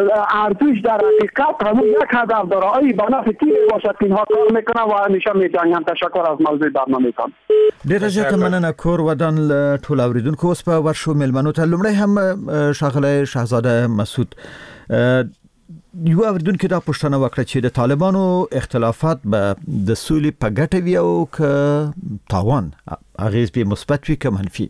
ارزش در حقیقت همون یک هدف داره ای به نفع کی باشد که اینها کار میکنن و همیشه میجنگن. تشکر از موضوع برنامه‌تان. ډیره زیاته مننه کور ودان ټول اوریدونکو اوس په ورشو ملمنو ته لومړی هم ښاغلی شهزاده مسعود یو اوریدونکو دا پوښتنه وکړه چې د طالبانو اختلافات به د سولې په ګټه وي او که تاوان اغیز به مثبت وي که منفي.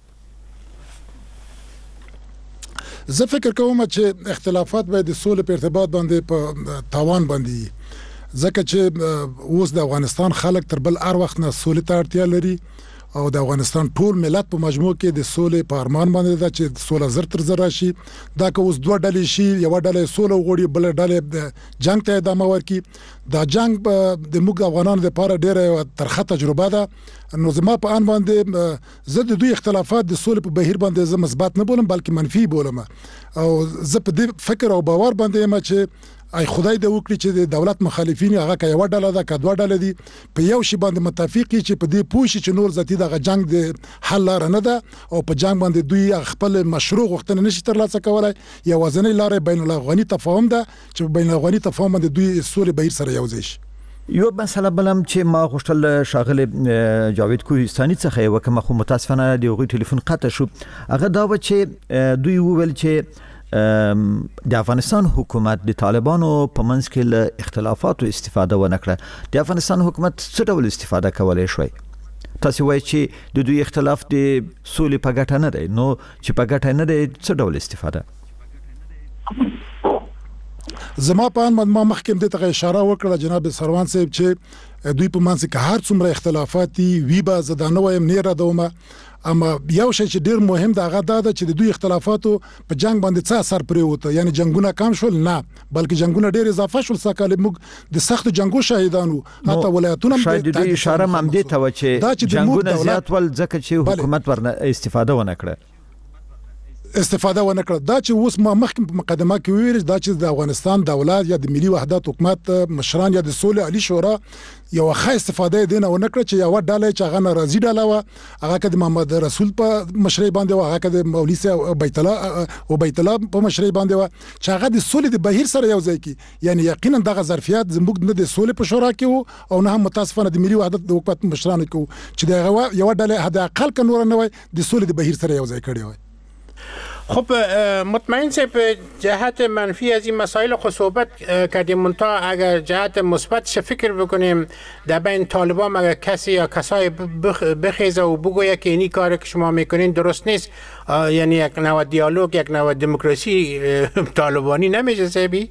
زه فکر کوم چې اختلافات به د سولې په ارتباط باندې په تاوان باندې ځکه چې اوس د افغانستان خلک تر بل هر وخت نه سولې ته اړتیا لري او د افغانستان ټول ملت په مجموع کې د سولې په ارمان باندې ده چې سوله زر تر زر شي. دا که اوس دوه ډلې شي یو ډله سوله وغوړي بل ډله جنگ ته ادامه ورکړي دا جنگ د موږ افغانانو لپاره ډیره ترخه تجربه ده. نو زما په ان باندې زه د دوی اختلافات د سولې په بهیر باندې زه مثبت نه بولم بلکې منفي بولم او زه په دې فکر او باور باندې یم چې ای خدای دې وکړي چې د دولت مخالفین هغه که یو ډله ده که دوه ډله دي په یو شی باندې متفق چې په دې پوه شي چې نور ذاتي دغه جنگ د حل لاره نه ده او په جنگ باندې دوی خپل مشروع غوښتنه نشي ترلاسه کولای. یوازینۍ لاره بین الافغاني تفاهم ده چې بین الافغاني تفاهم باندې دوی سولې بهیر سره یوځای شي. یو مسله بلم چې ما غوښتل شاغل جاوید کوهستانی څخه یو کوم خو متاسفانه د غوي ټلیفون قطع شو هغه دا و چې دوی وویل چې د افغانستان حکومت د طالبانو په منځ کې له اختلافاتو استفاده ونه کړه. د افغانستان حکومت څه ډول استفاده کولای شوی؟ تاسو وایئ چې د دوی اختلاف د سولې په ګټه نه دی نو چې په ګټه نه دی څه ډول استفاده؟ زما په ان ما مخکې دې ته اشاره وکړه جناب سروان صاحب چې دوی په منځ کې هر څومره اختلافات وي به زدانه وایم نه را دومه اما یو شی چې ډیر مهم دا غدا ده چې د دوی اختلافاتو په جنگ باندې څه اثر پرې وته یعنی جنگونه کم شول نه بلکې جنگونه ډیر اضافه شول سکه موږ د سخت جنگو شاهدانو حتی ولایتونه شاید دوی اشاره هم دې ته و چې جنگونه زیات ول ځکه چې حکومت ورنه استفاده ونه کړه استفاده ونه کړه. دا چې اوس ما مخکې په مقدمه کې ویل دا چې د افغانستان دولت یا د ملي وحدت حکومت مشران یا د سولې علي شورا یو ښه استفاده دینه ونه کړه چې یو ډله چې هغه ناراضي ډله و هغه که د محمد رسول په مشرۍ باندې و هغه که د مولوي صاحب بیت الله او بیت الله په مشرۍ باندې و چې هغه د سولې د بهیر سره یو ځای کی یعنی یقینا دغه ظرفیت زموږ نه د سولې په شورا کې او نه هم متاسفانه د ملي وحدت د حکومت مشرانو کې چې دغه یو ډله حد اقل ک نور نه وای د سولې د بهیر سره یو ځای کړی وای. خب مطمئن سه به جهت منفی از این مسائل خود صحبت کردیم، منتها اگر جهت مثبت فکر بکنیم در بین طالبان اگر کسی یا کسای بخیزه و بگویه که اینی کاری که شما میکنین درست نیست، یعنی یک نوع دیالوگ، یک نوع دموکراسی طالبانی نمیشه سبی؟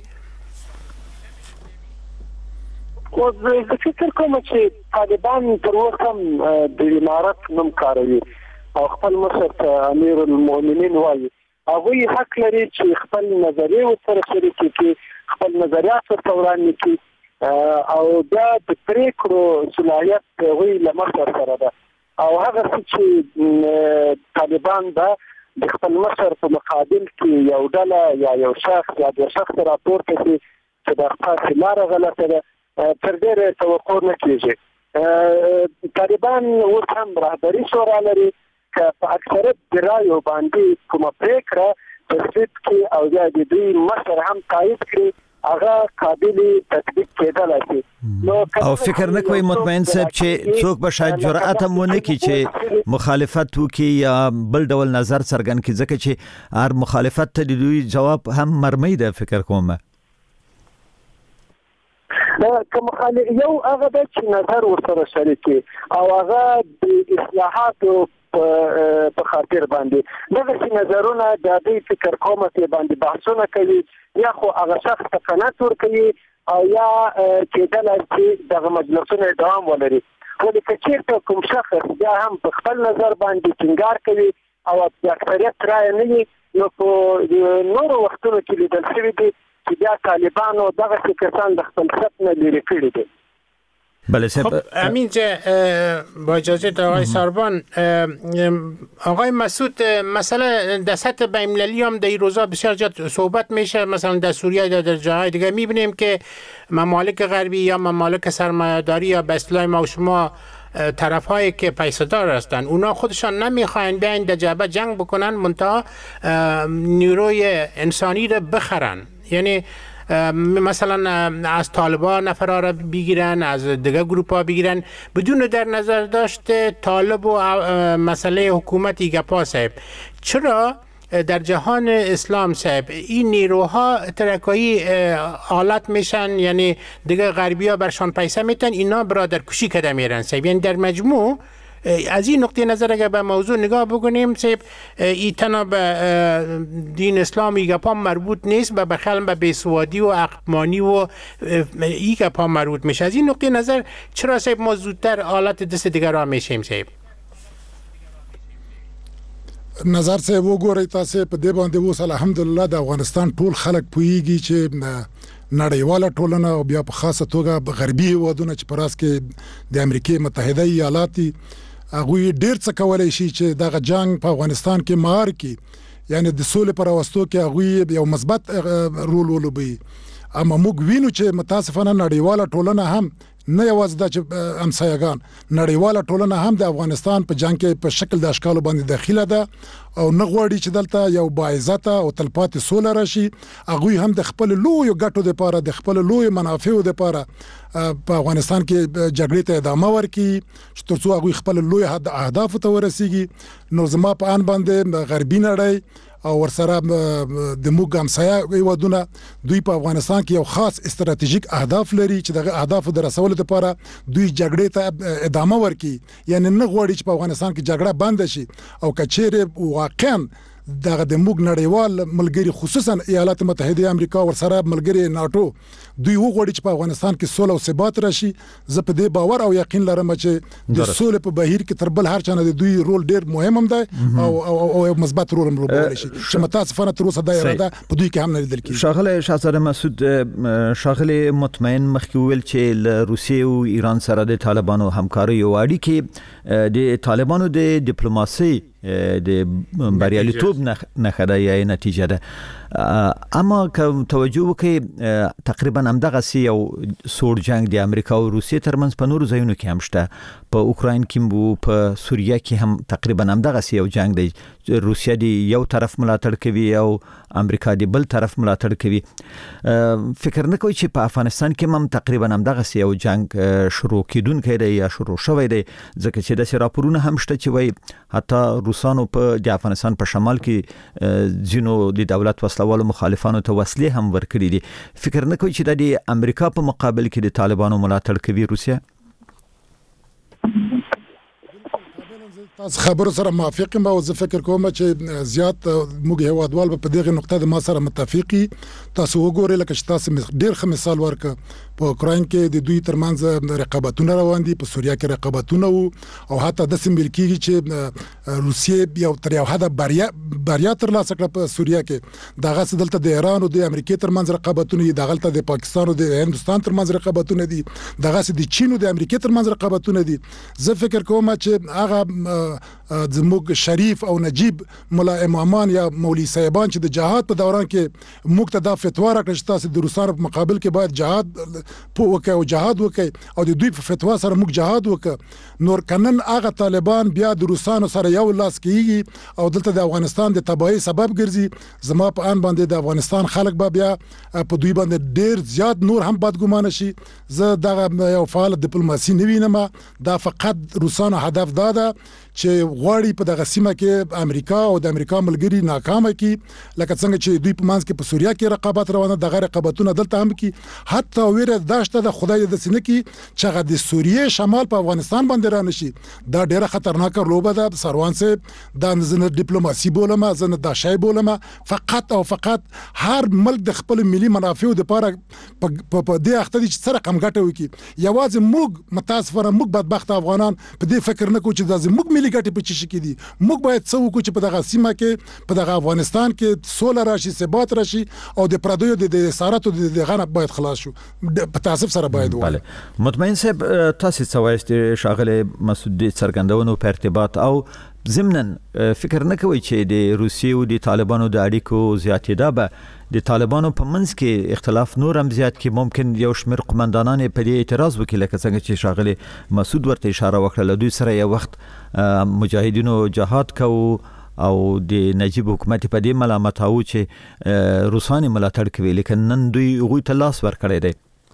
خو زه فکر کوم چې طالبان تر اوسه هم د امارت نوم کاروي او خپل مشر امیر المؤمنین وایي هغوی حق لري چې خپل نظریې ورسره شریکې کړي، خپل نظریات ورته وړاندې کړي او بیا د پرېکړو صلاحیت هغوی له مشر سره ده او هغه څه چې طالبان به د خپل مشر په مقابل کې یو ډله یا یو شخص یا دوه شخص راپورته کړي چې د خپل لاره غلطه ده تر ډېره توقع نه کېږي. طالبان اوس هم رهبري شورا لري که په اکثریت د رایو باندې کومه پرېکړه تصویب کړي او یا د دوی مشر هم تایید کړي هغه قابل تطبیق کېدلی شي. او فکر نه کوئ مطمئن صاحب چې څوک به شاید جرأت هم ونه کړي چې مخالفت وکړي یا بل ډول نظر څرګند کړي، ځکه چې هر مخالفت ته د دوی جواب هم مرمۍ ده فکر کوم. که مخالف یو هغه د چې نظر ورسره شریکي او هغه د اصلاحاتو په خاطر باندې دغه چې نظرونه د دې فکر کوم چې باندې بحثونه کوي یا خو هغه شخص ته قناعت ورکوي او یا کېدلی چې دغه مجلسونه دوام ولري. ولې که چېرته کوم شخص بیا هم په خپل نظر باندې ټینګار کوي او د اکثریت رایه نه وي نو په نورو وختونو کې لیدل شوي دي چې بیا طالبانو دغه کسان د خپل سط نه لرې کړي دي. بله خب امین جه با اجازه آقای ساربان، آقای مسعود مثلا در سطح بین‌المللی هم در این روزا بسیار زیاد صحبت میشه، مثلا در سوریه یا در جاهای دیگه میبینیم که ممالک غربی یا ممالک سرمایه‌داری یا به اصطلاح ما و شما طرف هایی که پیسه‌دار هستن اونا خودشان نمیخواین بیاین در جبهه جنگ بکنن، منتها نیروی انسانی رو بخرن، یعنی مثلا از طالبان نفرها را بگیرن، از دیگه گروپ ها بگیرن بدون در نظر داشته طالب و مسئله حکومت ایگپا صاحب. چرا در جهان اسلام صاحب این نیروها ترکایی آلت میشن، یعنی دیگه غربی ها برشان پیسه میتن، اینا برادر کشی کده میرن صاحب؟ یعنی در مجموع از این نقطه نظر اگر به موضوع نگاه بکنیم صاحب این تنها به دین اسلامی گپا مربوط نیست و به خلم به بیسوادی و عقبمانی و این گپا مربوط میشه. از این نقطه نظر چرا صاحب ما زودتر آلت دست دیگر را میشیم صاحب؟ نظر صاحب وګورئ تاسو په دې باندې اوس الحمدلله د افغانستان ټول خلک پوهیږي چې نړیواله ټولنه او بیا په خاصه توګه غربي هیوادونه چې په راس کې د امریکای متحده ایالات هغوی ډېر څه کولی شي چې دغه جنگ په افغانستان کې مهار کړي، یعنی د سولې په راوستو کې هغوی یو مثبت رول ولوبوي. اما موږ وینو چې متاسفانه نړیواله ټولنه هم نه یوازې دا چې همسایگان، نړیواله ټولنه هم د افغانستان په جنگ کې په شکل د اشکالو باندې داخله ده او نه غواړي چې دلته یو باعزته او تلپاتې سوله راشي. هغوی هم د خپل لویو ګټو دپاره، د خپل لویو منافعو دپاره په افغانستان کې جګړې ته ادامه ورکړي چې تر څو هغوی خپل لوی اهدافو ته ورسیږي. نو زما په آن باندې غربي نړۍ او ورسره د موږ همسایه هیوادونه دوی په افغانستان کې یو خاص استراتیژیک اهداف لري چې دغه اهدافو د رسولو لپاره دوی جګړې ته ادامه ورکړي، یعنی نه غواړي چې په افغانستان کې جګړه بند شي. او که چیرې واقعا دغه د موږ نړیوال ملګری خصوصا ایالات متحده امریکا ورسره ملګری ناتو دوی وغواړي چې په افغانستان کې سوله او ثبات راشي، زه په دې باور او یقین لرم چې د سولې په بهیر کې تر بل هر چا نه د دوی رول ډیر مهم هم دی او او مثبت رول هم لوبولی شي چې متاسفانه تر اوسه دا اراده په دوی کې هم نه لیدل کېږي. شاغله شاهزاده مسعود، شاغله مطمئن مخکې ویل چې له روسیې او ایران سره د طالبانو همکاري او اړیکې د طالبانو د ډیپلوماسي د بریالیتوب نه خدای یا نتیجه ده. اما که توجه وکړي تقریبا همدغه سی یو سوړ جنگ د امریکا او روسیې ترمنځ په نورو ځایونو کې هم شته په اوکراین کې وو په سوریه کې هم تقریبا همدغه سی یو جنگ دی روسیه دی یو طرف ملاتړ کوي او امریکا دی بل طرف ملاتړ کوي فکر نه کوي چې په افغانستان کې هم تقریبا همدغه سی یو جنگ شروع کیدونکی دی یا شروع شوی دی ځکه چې د راپورونه هم شته چې وای حتی روسانو په د افغانستان په شمال کې ځینو د دولت وسلوالو مخالفانو ته وسلې هم ورکړي دي فکر نه کوي چې د امریکا په مقابل کې د طالبانو ملاتړ کوي روسیه تاسو خبرو سره موافق یم او زه فکر کوم چې زیات موږ هوادوال په دغه نقطه د ما سره متفقي تاسو وګورئ لکه چې تاسو ډیر ښه مثال ورکړ په اوکراین کې د دوی ترمنځ رقابتونه روان دي په سوریه کې رقابتونه وو او حتی د سیمل کې چې روسیې یو تر یو حد بریا بریا تر لاسه کړ په سوریه کې دغه دلته د ایران او د امریکا ترمنځ رقابتونه دي دغه د پاکستان او د هندستان ترمنځ رقابتونه دي دغه د چین او د امریکا ترمنځ رقابتونه دي زه فکر کوم چې هغه زموږ شریف او نجیب مولا امامان یا مولوی صاحبان چې د جهاد په دوران کې موږ ته دا فتوا راکړه چې تاسو د روسانو په مقابل کې باید جهاد په وکړو جهاد وکړي او د دوی په فتوا سره موږ جهاد وکړو نور کنن هغه طالبان بیا د روسانو سره یو لاس کیږي او دلته د افغانستان د تباہي سبب ګرځي زما په ان باندې د افغانستان خلک به بیا په دوی باندې ډیر زیات نور هم بدګمانه شي زه دغه یو فعال ډیپلوماسي نه وینم دا فقط روسانو هدف دا ده چې غواړي په دغه سیمه کې امریکا او د امریکا ملګری ناکامه کی لکه څنګه چې دوی په مانس کې په سوریه کې رقابت روانه د غیر رقابتونه دلته هم کی حتی ویره داشته د خدای د سینې کې چې د سوریه شمال په افغانستان باندې را نشي دا ډیره خطرناک لوبه ده سروان سه د نظر ډیپلوماسي بولمه زنه د شای بولمه فقط او فقط هر ملک د خپل ملي منافع لپاره په دې اخته دي چې سره کم ګټه وکي یوازې موږ متاسفانه موږ بدبخت افغانان په دې فکر نه کوو چې د موږ ګټې په چی کې دي موږ باید څه وکړو چې په دغه سیمه کې په دغه افغانستان کې سوله راشي ثبات راشي او د پردیو د اساراتو د دغه باید خلاص شو په تاسف سره باید بله مطمئن صاحب تاسو څه وایي شاغله مسعود څرګندونو په ارتباط او ضمناً فکر نه کوي چې د روسیې او د طالبانو د اړیکو زیاتېدا به د طالبانو په منځ کې اختلاف نور هم زیات کی ممکن یو شمېر قومندانان په دې اعتراض وکړي لکه څنګه چې شاغله مسعود ورته اشاره وکړه دوی سره یو وخت مجاهدینو جهاد کوو او د نجیب حکومت په دې ملامت او چې روساني ملاتړ کوي لیکن نن دوی غوي ته لاس ورکړی دی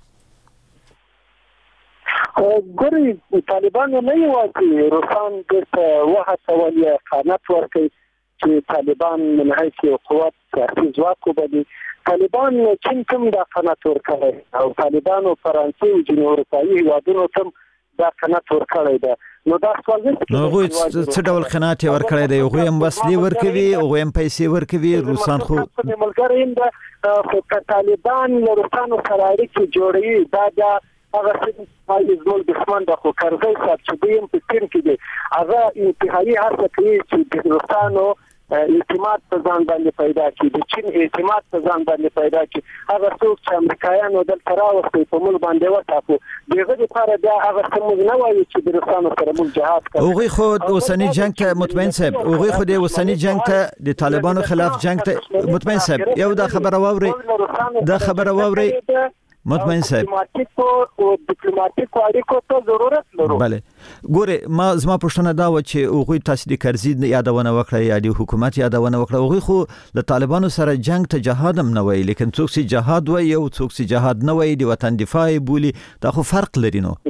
ګوري طالبان نه یوازې روسان د وهڅول یا خانت ورکړي چې طالبان من حیث قوت سیاسي ځواک وبدي طالبان چین کوم د خانت ورکړي او طالبان او فرانسې او جنوب اروپایي هیوادونو هم د خانت ورکړي ده نو دا سوال دی نو غوي څه ډول خنات ورکړي دی غوي هم وسلې ورکوي غوي هم پیسې ورکوي روسان خو ملګری هم د طالبان له روسانو سره اړیکې جوړوي دا د هغه څه چې دښمن د خو کرزی صاحب چې دوی هم په ټیم کې دي هغه انتهایی هڅه کوي چې د روسانو اعتماد په ځان باندې پیدا کړي د چین اعتماد په ځان باندې پیدا کړي هغه څوک چې امریکایانو دلته راوستي په موږ باندې وټاکو دغه لپاره بیا هغه څه موږ نه وایو چې د روسانو سره موږ جهاد کوو هغوی خو اوسنی جنگ ته مطمئن صاحب هغوی خو د اوسنی جنگ ته د طالبانو خلاف جنگ ته مطمئن صاحب یو دا خبره واوري دا خبره واوري مطمئن صاحب ډیپلوماټیک او ډیپلوماټیک اړیکو ته ضرورت لرو بله ګوره ما زما پوښتنه دا و چې هغوی تاسو د کرزي یادونه وکړه یا د حکومت یادونه وکړه هغوی خو د طالبانو سره جنگ ته جهاد هم نه وایي لیکن څوک چې جهاد وایي او څوک چې جهاد نه وایي د وطن دفاع بولي دا خو فرق لري نو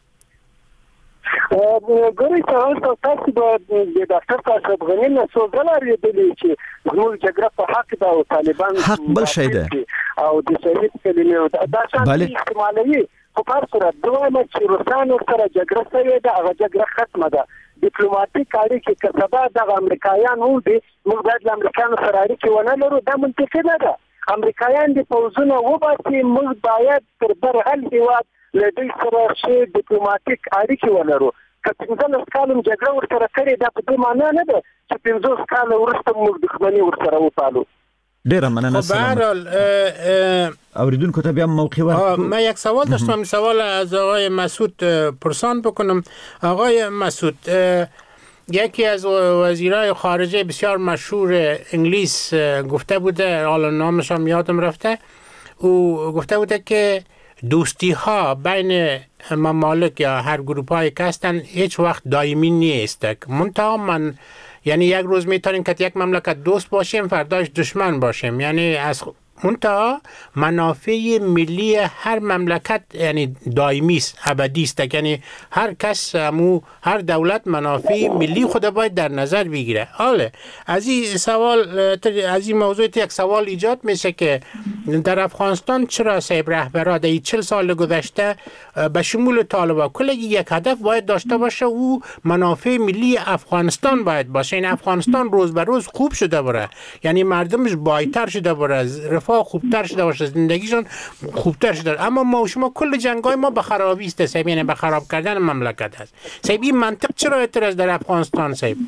ګورئ تاسو تاسو د ډاکټر صاحب غنی نه څو غلاري دي چې زموږ جګړه په حق دا او طالبان حق بل شي ده او د شهید کلمه دا شان استعمالوي خو پر سره دوه چې روسانو سره جګړه شوې ده هغه جګړه ختمه ده ډیپلوماټیک اړیکې کسبه د امریکایانو دي موږ باید د امریکایانو سره اړیکې ونه لرو دا منطقي نه ده امریکایان د پوزونه وباسي موږ باید تر بر هل هیواد له دوی سره شي ډیپلوماټیک اړیکې ولرو که پنځه کالم جګړه ورسره کړې دا په دې معنی نه ده چې پنځه کال وروسته موږ دښمني ورسره وپالو ډیره مننه به هر حال اوریدونکو ته بیا موقع ورکړم من یک سوال داشتم سوال از آقای مسعود پرسان بکنم آقای مسعود یکی از وزیرای خارجه بسیار مشهور انگلیس گفته بوده، حالا نامش هم یادم رفته، او گفته بوده که دوستی ها بین ممالک یا هر گروه های که هستن هیچ وقت دائمی نیست. منتها من یعنی یک روز میتونیم که یک مملکت دوست باشیم فرداش دشمن باشیم، یعنی از منتها منافع ملی هر مملکت یعنی دائمی است، ابدی است، یعنی هر کس مو هر دولت منافع ملی خود باید در نظر بگیره. حالا از این سوال از این موضوع یک سوال ایجاد میشه که در افغانستان چرا صاحب رهبرها در چهل سال گذشته به شمول طالبان کل یک هدف باید داشته باشه، او منافع ملی افغانستان باید باشه. این افغانستان روز به روز خوب شده بره، یعنی مردمش بایتر شده بره، خوبتر شده باشه، زندگیشون خوبتر شده. اما ما شما کل جنگای ما به خرابی است صاحب، یعنی به خراب کردن مملکت است صاحب. این منطق چرا اعتراض در افغانستان صاحب؟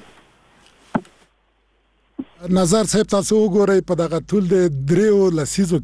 نظر صاحب تاسو وګورئ په دغه ټول د دریو لسیزو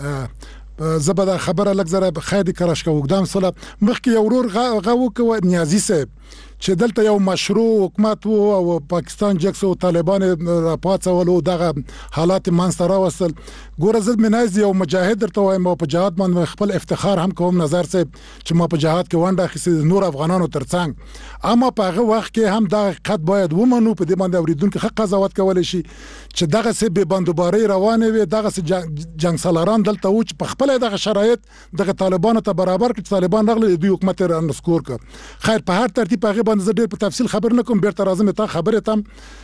کې زبر د خبره لږ زره خیدی کراشکا وګدام سره مخکې یو ورور غو کو نیازی صاحب چې دلته یو مشروع حکومت وو او پاکستان جکسو طالبان راپاتول دغه حالات منځته راوستل. ګوره زه منایز یو مجاهد درته وایم او په جهاد باندې خپل افتخار هم کوم نظر صاحب چې ما په جهاد کې ونډه اخیستې نور افغانانو ترڅنګ، اما په هغه وخت کې هم دا حقیقت باید ومنو. په دې باندې اوریدونکو حق قضاوت کولی شي چې دغه څه به بندوباري روانه وي، دغه څه جنگ سالاران دلته و چې په خپل دغه شرایط دغه طالبانو ته برابر کړي. طالبان راغلي دوی حکومت رانسکور کړ. خیر په هر ترتیب هغه باندې زه ډېر په تفصیل خبر نکوم، بیرته راځم ته خبره تم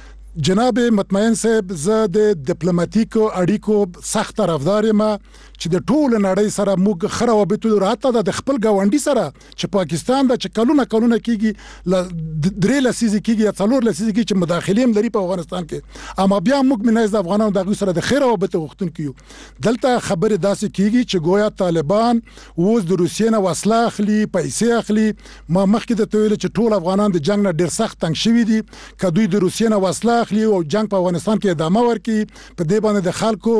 جناب مطمئن صاحب. زه د ډیپلوماټیکو اړیکو سخت طرفدار یم چې د ټول نړۍ سره موږ خره وبېتو، راته د خپل ګاونډي سره چې پاکستان د چې کلونه کلونه کیږي درې لسیزې کیږي یا څلور لسیزې کیږي چې مداخله هم لري په افغانستان کې، اما بیا موږ منایز د افغانانو دغه سره د خیر وبېتو غوښتونکو یو. دلته خبره داسې کیږي چې گویا طالبان اوس د روسیې نه وسله اخلي، پیسې اخلي. ما مخکې د تویل چې ټول افغانان د جنگ نه ډیر سخت تنګ شوي دي، که دوی د روسیې نه وسله اخلي او جنگ په افغانستان کې ادامه ورکړي، په دې باندې د خلکو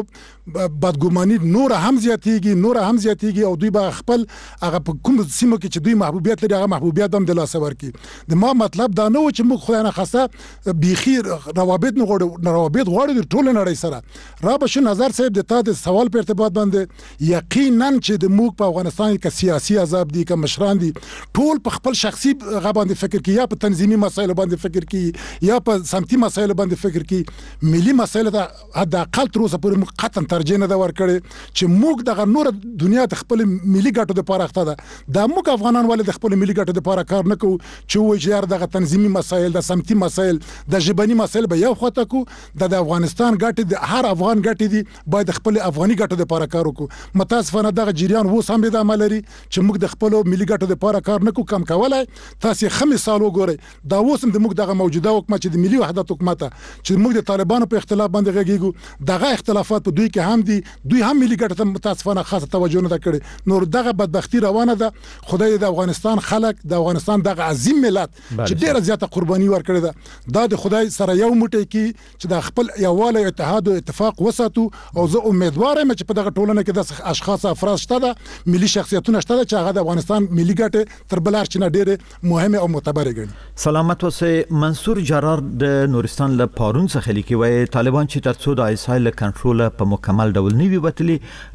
بدګماني نور هم زیاتېږي نور هم زیاتېږي او دوی به خپل هغه په کوم سیمو کې چې دوی محبوبیت لري هغه محبوبیت هم د لاسه ورکړي. د ما مطلب دا نه و چې موږ خدای نه خواسته بيخي روابط نه غواړو، روابط غواړو د ټول نړۍ سره. را به شو نظر صاحب د تا د سوال په ارتباط باندې یقینا چې د موږ په افغانستان کې سیاسي عذاب دي، که مشران دي، ټول په خپل شخصي غو باندې فکر کوي، یا په تنظیمي مسایلو باندې فکر کوي، یا په سمتي مسایلو باندې فکر کوي. ملي مسایل د حد اقل تر اوسه پورې موږ قطعا ترجیح نه دا ورکړي چې موږ دغه نور دنیا د خپل ملي ګټو لپاره اخته ده. دا موږ افغانان ولې د خپل ملي ګټو لپاره کار نه کوو چې وایي چې دغه تنظیمي مسایل، د سمتي مسایل، د ژبني مسایل به یو خواته کو، د افغانستان ګټې د هر افغان ګټې دي باید خپل افغاني ګټو لپاره کار وکړو. متاسفانه دغه جریان وو سم د عمل لري چې موږ د خپل ملي ګټو لپاره کار نه کوو. کم کولای تاسو خمس سال وګورئ، دا اوس هم د موږ دغه موجوده حکومت چې د ملي وحدت حکومت چې موږ د طالبانو په اختلاف باندې غږیږو، دغه اختلافات په دوی کې هم دي، دوی هم ملي ګټو ته متاسفانه خاصه توجه نه کړي. نور دغه بدبختی روانه ده. خدای د افغانستان خلک، د افغانستان دغه عظیم ملت چې ډیره زیاته قرباني ورکړي ده، دا د خدای سره یو موټی کې چې د خپل یووالی اتحاد او اتفاق وساتو. او زه امیدوار یم چې په دغه ټولنه کې د اشخاص افراد شته ده، ملي شخصیتونه شته ده چې هغه د افغانستان ملي ګټې تر بل هر څه نه ډیره مهمه او معتبره ګڼي. سلامت اوسئ. منصور جرار د نورستان له پارون څخه لیکي وایي طالبان چې ترڅو د ایسایل له کنټرول په مکمل ډول نیوي وتلی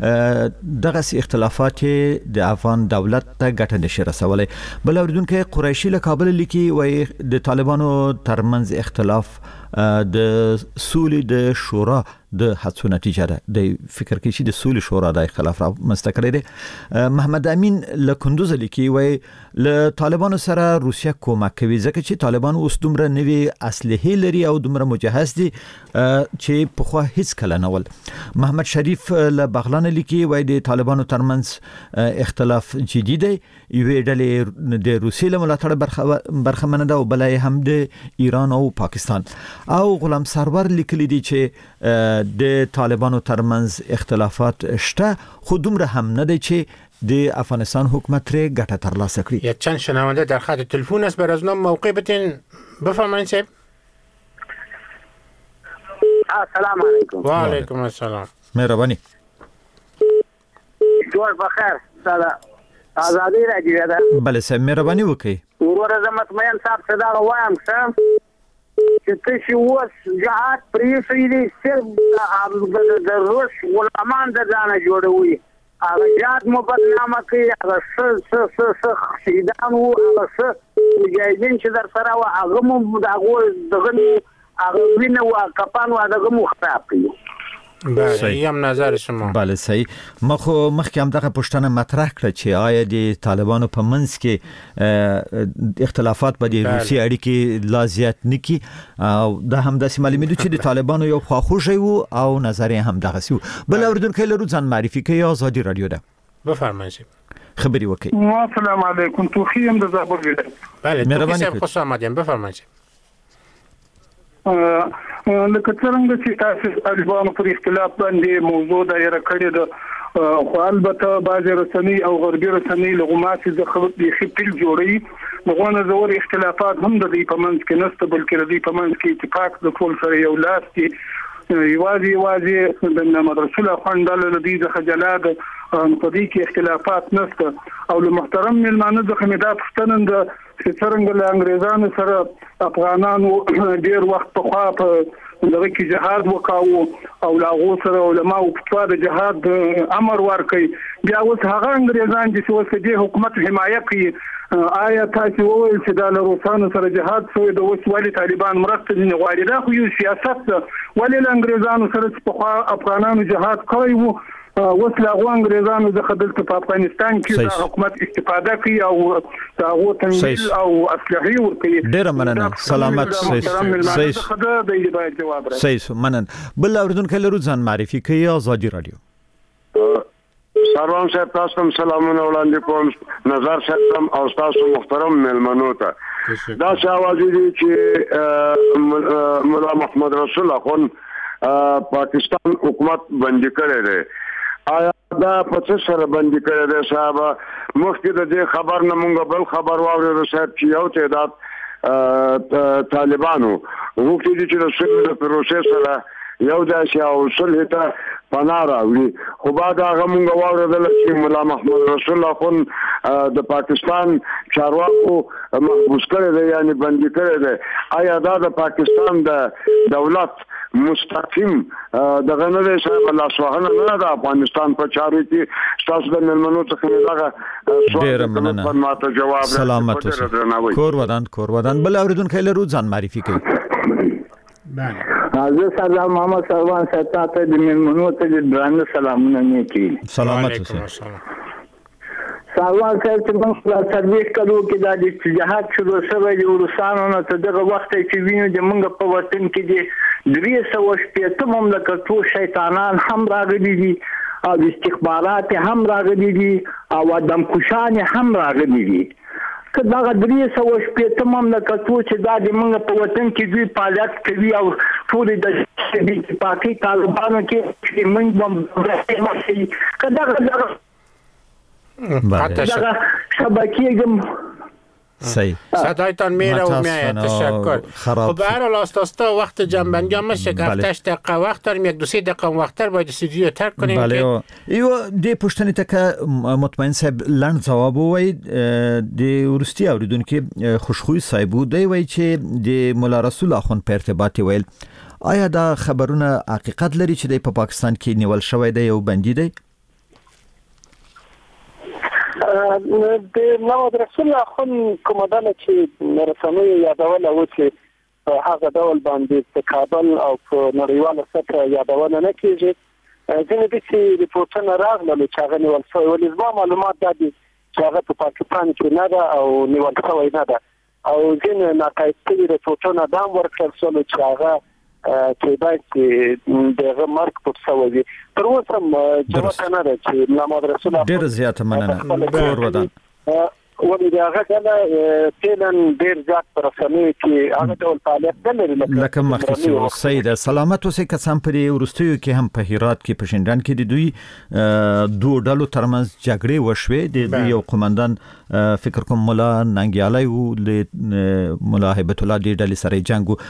دغه سي اختلافات د افغان دولت ته ګټه نشي رسولای. بل اوریدونکو قریشي له کابل لیکي وایي د طالبانو ترمنځ اختلاف د سولې د شورا د هڅو نتیجه ده. د فکر کې چې د سولې شورا د اختلاف را مستقره ده. محمد امین له کندوز لیکي وایي له طالبانو سره روسیا کومک کوي ځکه چې طالبان اوس دومره نوي اسلحه لري او دومره مجهز دي چې په خو هیڅ کله نه ول. محمد شریف له بغلان لیکي وایي د طالبانو ترمنځ اختلاف جدي دی، یوې ډلې د روسیې له ملاتړ برخه برخمنه ده او بلای هم د ایران او پاکستان. او غلام سرور لیکلی دی چې د طالبانو ترمنځ اختلافات شته، خو دومره هم نه دی چې د افغانستان حکومت ری ګټه ترلاسه کړي. یک چند شنونده در خط تلفن است، بر از نام موقع بتین بفرمایید صاحب. السلام علیکم. و علیکم السلام. مهربانی. جوړ بخیر. سلام آزادی راځي دا. بله صاحب مهرباني وکړئ. ورور زمت مېن صاحب صدا وایم څه چې تاسو اوس جهاد پرې دي صرف د روس غلامان د ځانه جوړوي هغه جهاد مو بدنامه کوي هغه څه څه څه څه شهیدان وو هغه څه مجاهدین چې در سره وو هغه مو دغه دغه هغه وینه وا کپان وا دغه مو خراب کوي. بله یم نظر شما. بله صحیح. ما خو مخکې هم دغه پوښتنه مطرح کړه چې آیا د طالبانو په منځ کې اختلافات په د روسي اړیکې لا زیات نکي او دا هم داسې معلومېدو چې د طالبانو یو خواخوږی وو او نظر یې هم دغسې وو. بل اورېدونکی لرو ځان معرفي کوي ازادي رادیو ده. بفرمایئ. خبري وکړئ. السلام علیکم توخیم د زابل ولایت. بله مهرباني خوش آمدید بفرمایئ. لکه څنګه چې تاسو طالبانو پر اختلاف باندې موضوع دایره کړې ده خو البته بعض رسنۍ او غربي رسنۍ لغمات د خبرې د خپل جوړي دغه زور اختلافات هم د دې په منځ کې نشته بلکې د دې په منځ کې اتفاق د ټول سره یو لاس کې یوازې یوازې د محمد رسول الله خواندل د دې ځخه جلاد په دې کې اختلافات نشته او له محترم ملمانه ځخه مې دا پښتنند چې څنګه له انګريزانو سره افغانانو ډیر وخت په خوا په دغه کې جهاد وکاو او لاغو سره علماء او فتوا د جهاد امر ورکړي بیا اوس هغه انګريزان چې اوس د حکومت حمایه کوي آیا تاسو وویل چې د روسانو سره جهاد شوی د اوس والی طالبان مرسته نه غواړي دا خو یو سیاست ولې له انګريزانو سره په خوا افغانانو جهاد کوي وو اوس لا غو انګريزانو د خدل په افغانستان کې د حکومت استفاده کوي او تاغو تنظیم او اصلاحي ورکوي. ډیر مننه سلامت صحیح خدای دې باید جواب راکړي. صحیح مننه. بل اوریدونکو لرو ځان معرفي کوي ازادي رادیو. سلام صاحب تاسو هم سلامونه وړاندې کوم نظر صاحب او تاسو محترم ملمنو ته دا شاوازي دي چې مولا محمد رسول الله خون پاکستان حکومت بندي کړی دی. آیا دا په څه سره بندي کړی دی صاحب؟ مخکې د دې خبر نه مونږ بل خبر واورېدو صاحب چې یو تعداد طالبانو وکړي چې د صلح د پروسې سره یو داسې او صلح ته پناه راوړي خو بعد هغه مونږ واورېدل چې مولا محمد رسول الله خون د پاکستان چارواکو محبوس کړی دی یعنی بندي کړی دی. آیا دا د پاکستان د دولت مستقیم دغه نه دی صاحب لاسوهنه نه ده افغانستان په چارو کې تاسو د ملمنو څخه دغه ډیر مننه ماته جواب سلامت اوسئ. کور ودان کور ودان. بل اوریدونکو لرو ځان معرفي کوي. بله زه سردار محمد سروان صاحب ته د ملمنو ته درانه سلامونه نیکی. سلامت اوسئ. سروان صاحب چې موږ په سرویس کړو کې دا د جهاد شروع شوی د روسانو نه ته دغه وخت چې وینو چې موږ په وطن کې دي درې سوه شپېته مملکتو شیطانان هم راغلي دي او استخبارات هم راغلي دي او دمکشان هم راغلي دي. که دغه درې سوه شپېته مملکتو چې دا د موږ په وطن کې دوی فعالیت کوي او ټول د اتفاقي طالبانو کې موږ هم که دغه دغه شبکیه هم صحیح صدایتان میره و میاد. تشکر. خب به هر حال آستاستا وقت جنبندی هم میشه که هفتش دقیقه وقت داریم یک دو سه دقیقه وقتر باید استودیو ترک کنیم. بله یو د پوښتنې ته که مطمئن صاحب لنډ ځواب ووایي د وروستي اوریدونکي خوشخوی صاحب دی وایي چې د مولا رسول الله خون په ارتباط ویل آیا دا خبرونه حقیقت لري چې د په پاکستان کې نیول شوی دی یو بندي دی؟ د محمد رسول الله خون کومدانه چې رسنۍ یادول او چې هغه ډول باندې په کابل او په نړیواله سطح یادونه نه کیږي ځینې د چې ریپورتونه راغلل چې هغه نیول شوی ولې زما معلومات دا دي چې هغه په پاکستان کې نه ده او نیول شوی نه ده او ځینې ناقایدې ریپورتونه دا ورکړل شول چې هغه چې دا چې دغه مرګ په څه وي تر اوسه جواب نه ده چې محمد رسول الله ډیر زیات مننه کور ودان ولې هغه کله تلن ډیر زیات پرسنوي چې هغه ډول فعالیت نه لري لکه مخکې سید سلامت اوسئ کسان پرې ورستیو کې هم په هرات کې په شینډان کې د دوی دوه ډلو ترمنځ جګړې وشوې د یو قومندان فکر کوم مولا ننګیالای او د مولا هیبت الله د ډلې سره جنگ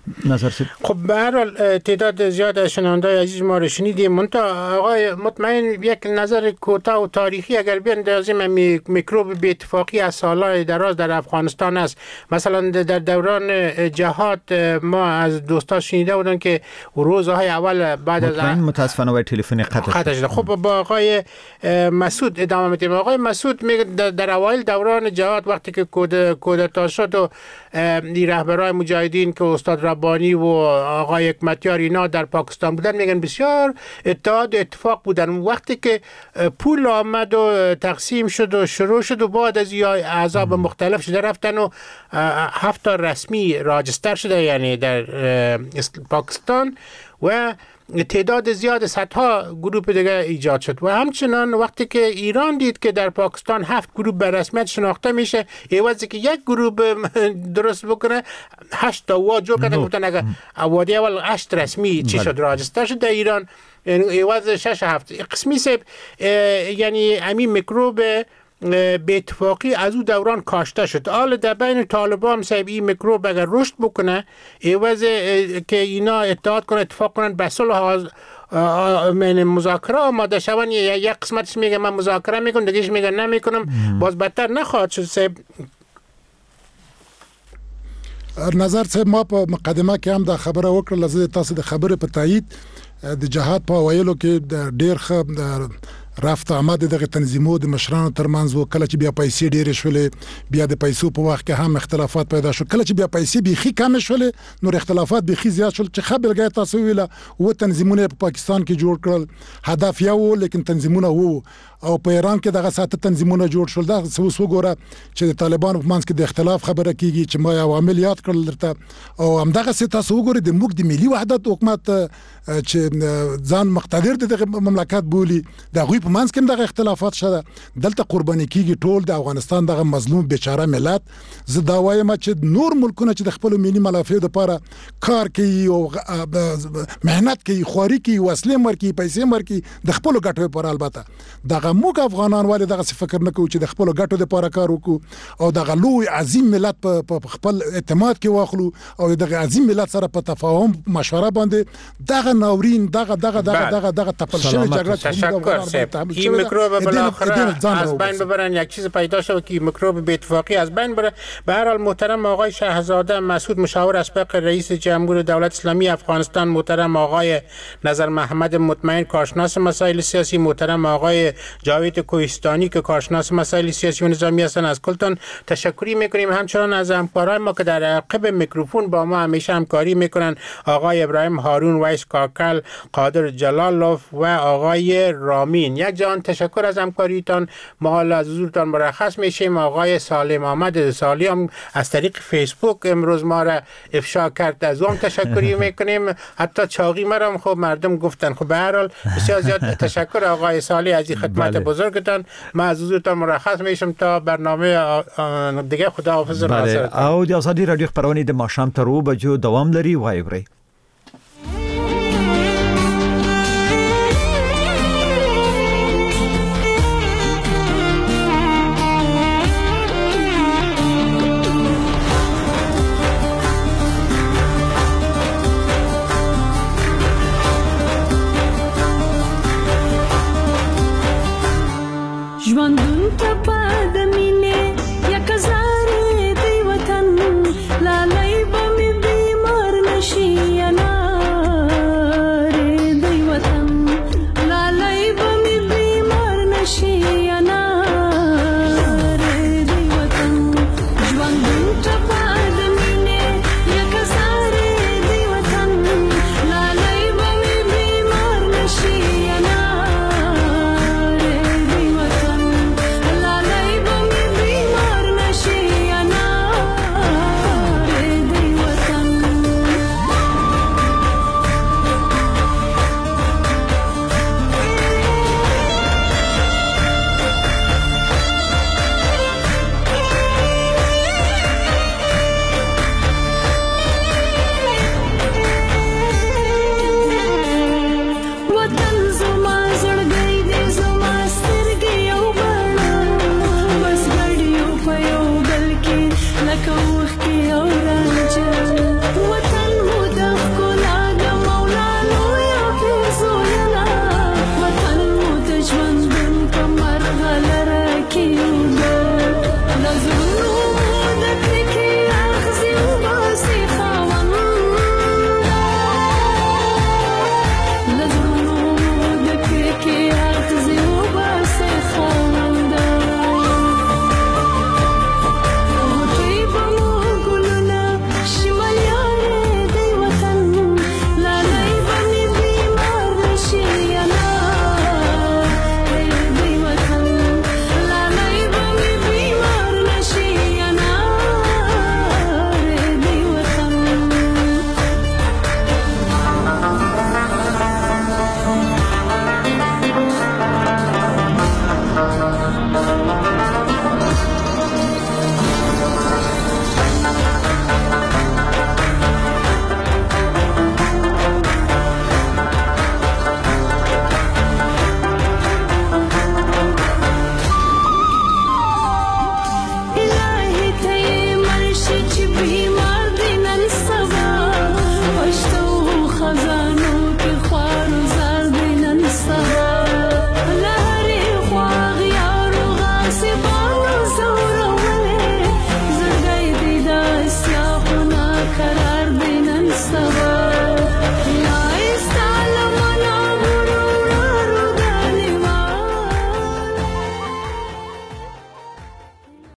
نظر سید خب به هر حال تعداد زیاد از شنوندای عزیز ما رو شنیدیم. منتها آقای مطمئن یک نظر کوتاه و تاریخی اگر بیاندازیم میکروب بی اتفاقی از سالهای دراز در افغانستان است. مثلا در دوران جهاد ما از دوستا شنیده بودن که روزهای اول بعد از مطمئن متاسفانه وای تلفن قطع شد. خب با آقای مسعود ادامه میدیم. آقای مسعود میگه در اوایل دوران جهاد وقتی که کودتا شد و رهبران مجاهدین که استاد ربانی و آقای حکمتیار اینا در پاکستان بودن میگن بسیار اتحاد اتفاق بودن. وقتی که پول آمد و تقسیم شد و شروع شد و بعد از احزاب مختلف شده رفتن و هفت تا رسمی راجستر شده یعنی در پاکستان و تعداد زیاد صدها گروه دیگه ایجاد شد و همچنان وقتی که ایران دید که در پاکستان هفت گروه به رسمیت شناخته میشه عوضی که یک گروه درست بکنه هشت تا واجو کردن گفتن اگر وادی اول هشت رسمی چی شد راجستر شد در ایران عوض شش هفت قسمی سب یعنی همین میکروب به اتفاقی از او دوران کاشته شد. حالا در بین طالبان صاحب این میکروب اگر رشد بکنه عوض که اینا اتحاد کنه اتفاق کنن به صلح من مذاکره آماده شون یک قسمتش میگه من مذاکره میکنم دیگهش میگه نمیکنم باز بدتر نخواهد شد. صاحب نظر صاحب ما په مقدمه کې هم دا خبره وکړه زه تاسو د خبره په تایید د جهاد په ویلو کې ډیر ښه رفت آمد دغه تنظیمو د مشرانو ترمنځ و کله چې بیا پیسې ډېرې شولې بیا د پیسو په وخت کې هم اختلافات پیدا شو. کله چې بیا پیسې بیخي کم شولې نور اختلافات بیخي زیات شول چې خبر غي تاسو ویله و تنظیمونه په پاکستان کې جوړ کړل هدف یو لیکن تنظیمونه وو او په ایران کې دغه ساته تنظیمونه جوړ شول. دا اوس وګوره چې د طالبانو په منځ کې د اختلاف خبره کیږي چې ما یو عامل یاد کړل درته او همدغه څه تاسو وګورئ د موږ د ملي وحدت حکومت چې ځان مقتدر د مملکت بولی د غوی په منځ کې دغه اختلافات شته دلته قرباني کیږي ټول د افغانستان دغه مظلوم بیچاره ملت. زه دا وایم چې نور ملکونه چې د خپل ملي منافع لپاره کار کوي او مهنت کوي خوري کوي وسلې مرکي پیسې مرکي د خپل ګټو لپاره البته دغه موږ افغانان ولې دغه فکر نه کوو چې د خپل ګټو لپاره کار وکړو او دغه لوی عظیم ملت په خپل اعتماد کې واخلو او دغه عظیم ملت سره په تفاهم مشوره باندې دغه ناورین دغه دغه دغه دغه دغه تپل شوی جګړه تشکر سپ این میکروب بالاخره از بین ببرن یک چیز پیدا شد که میکروب بی اتفاقی از بین بره. به هر حال محترم آقای شهزاده مسعود مشاور اسبق رئیس جمهور دولت اسلامی افغانستان، محترم آقای نظر محمد مطمئن کارشناس مسائل سیاسی، محترم آقای جاوید کوهستانی که کارشناس مسائل سیاسی و نظامی هستند از کلتون تشکری میکنیم. همچنان از همکاران ما که در عقب میکروفون با ما همیشه همکاری میکنن، آقای ابراهیم هارون، ویس کاکل، قادر جلالوف و آقای رامین. یک جان تشکر از همکاریتان. ما حالا از حضورتان مرخص میشیم. آقای سالم آمد سالی هم از طریق فیسبوک امروز ما را افشا کرد، از اون تشکری میکنیم. حتی چاقی مرا خب مردم گفتن. خب به هر حال بسیار زیاد تشکر آقای سالی از این خدمت بله. بزرگتان. ما از حضورتان مرخص میشم تا برنامه دیگه. خداحافظ. بله. او د ازادي رادیو خبرونه د ماښام تر و بجو دوام لري. وای بری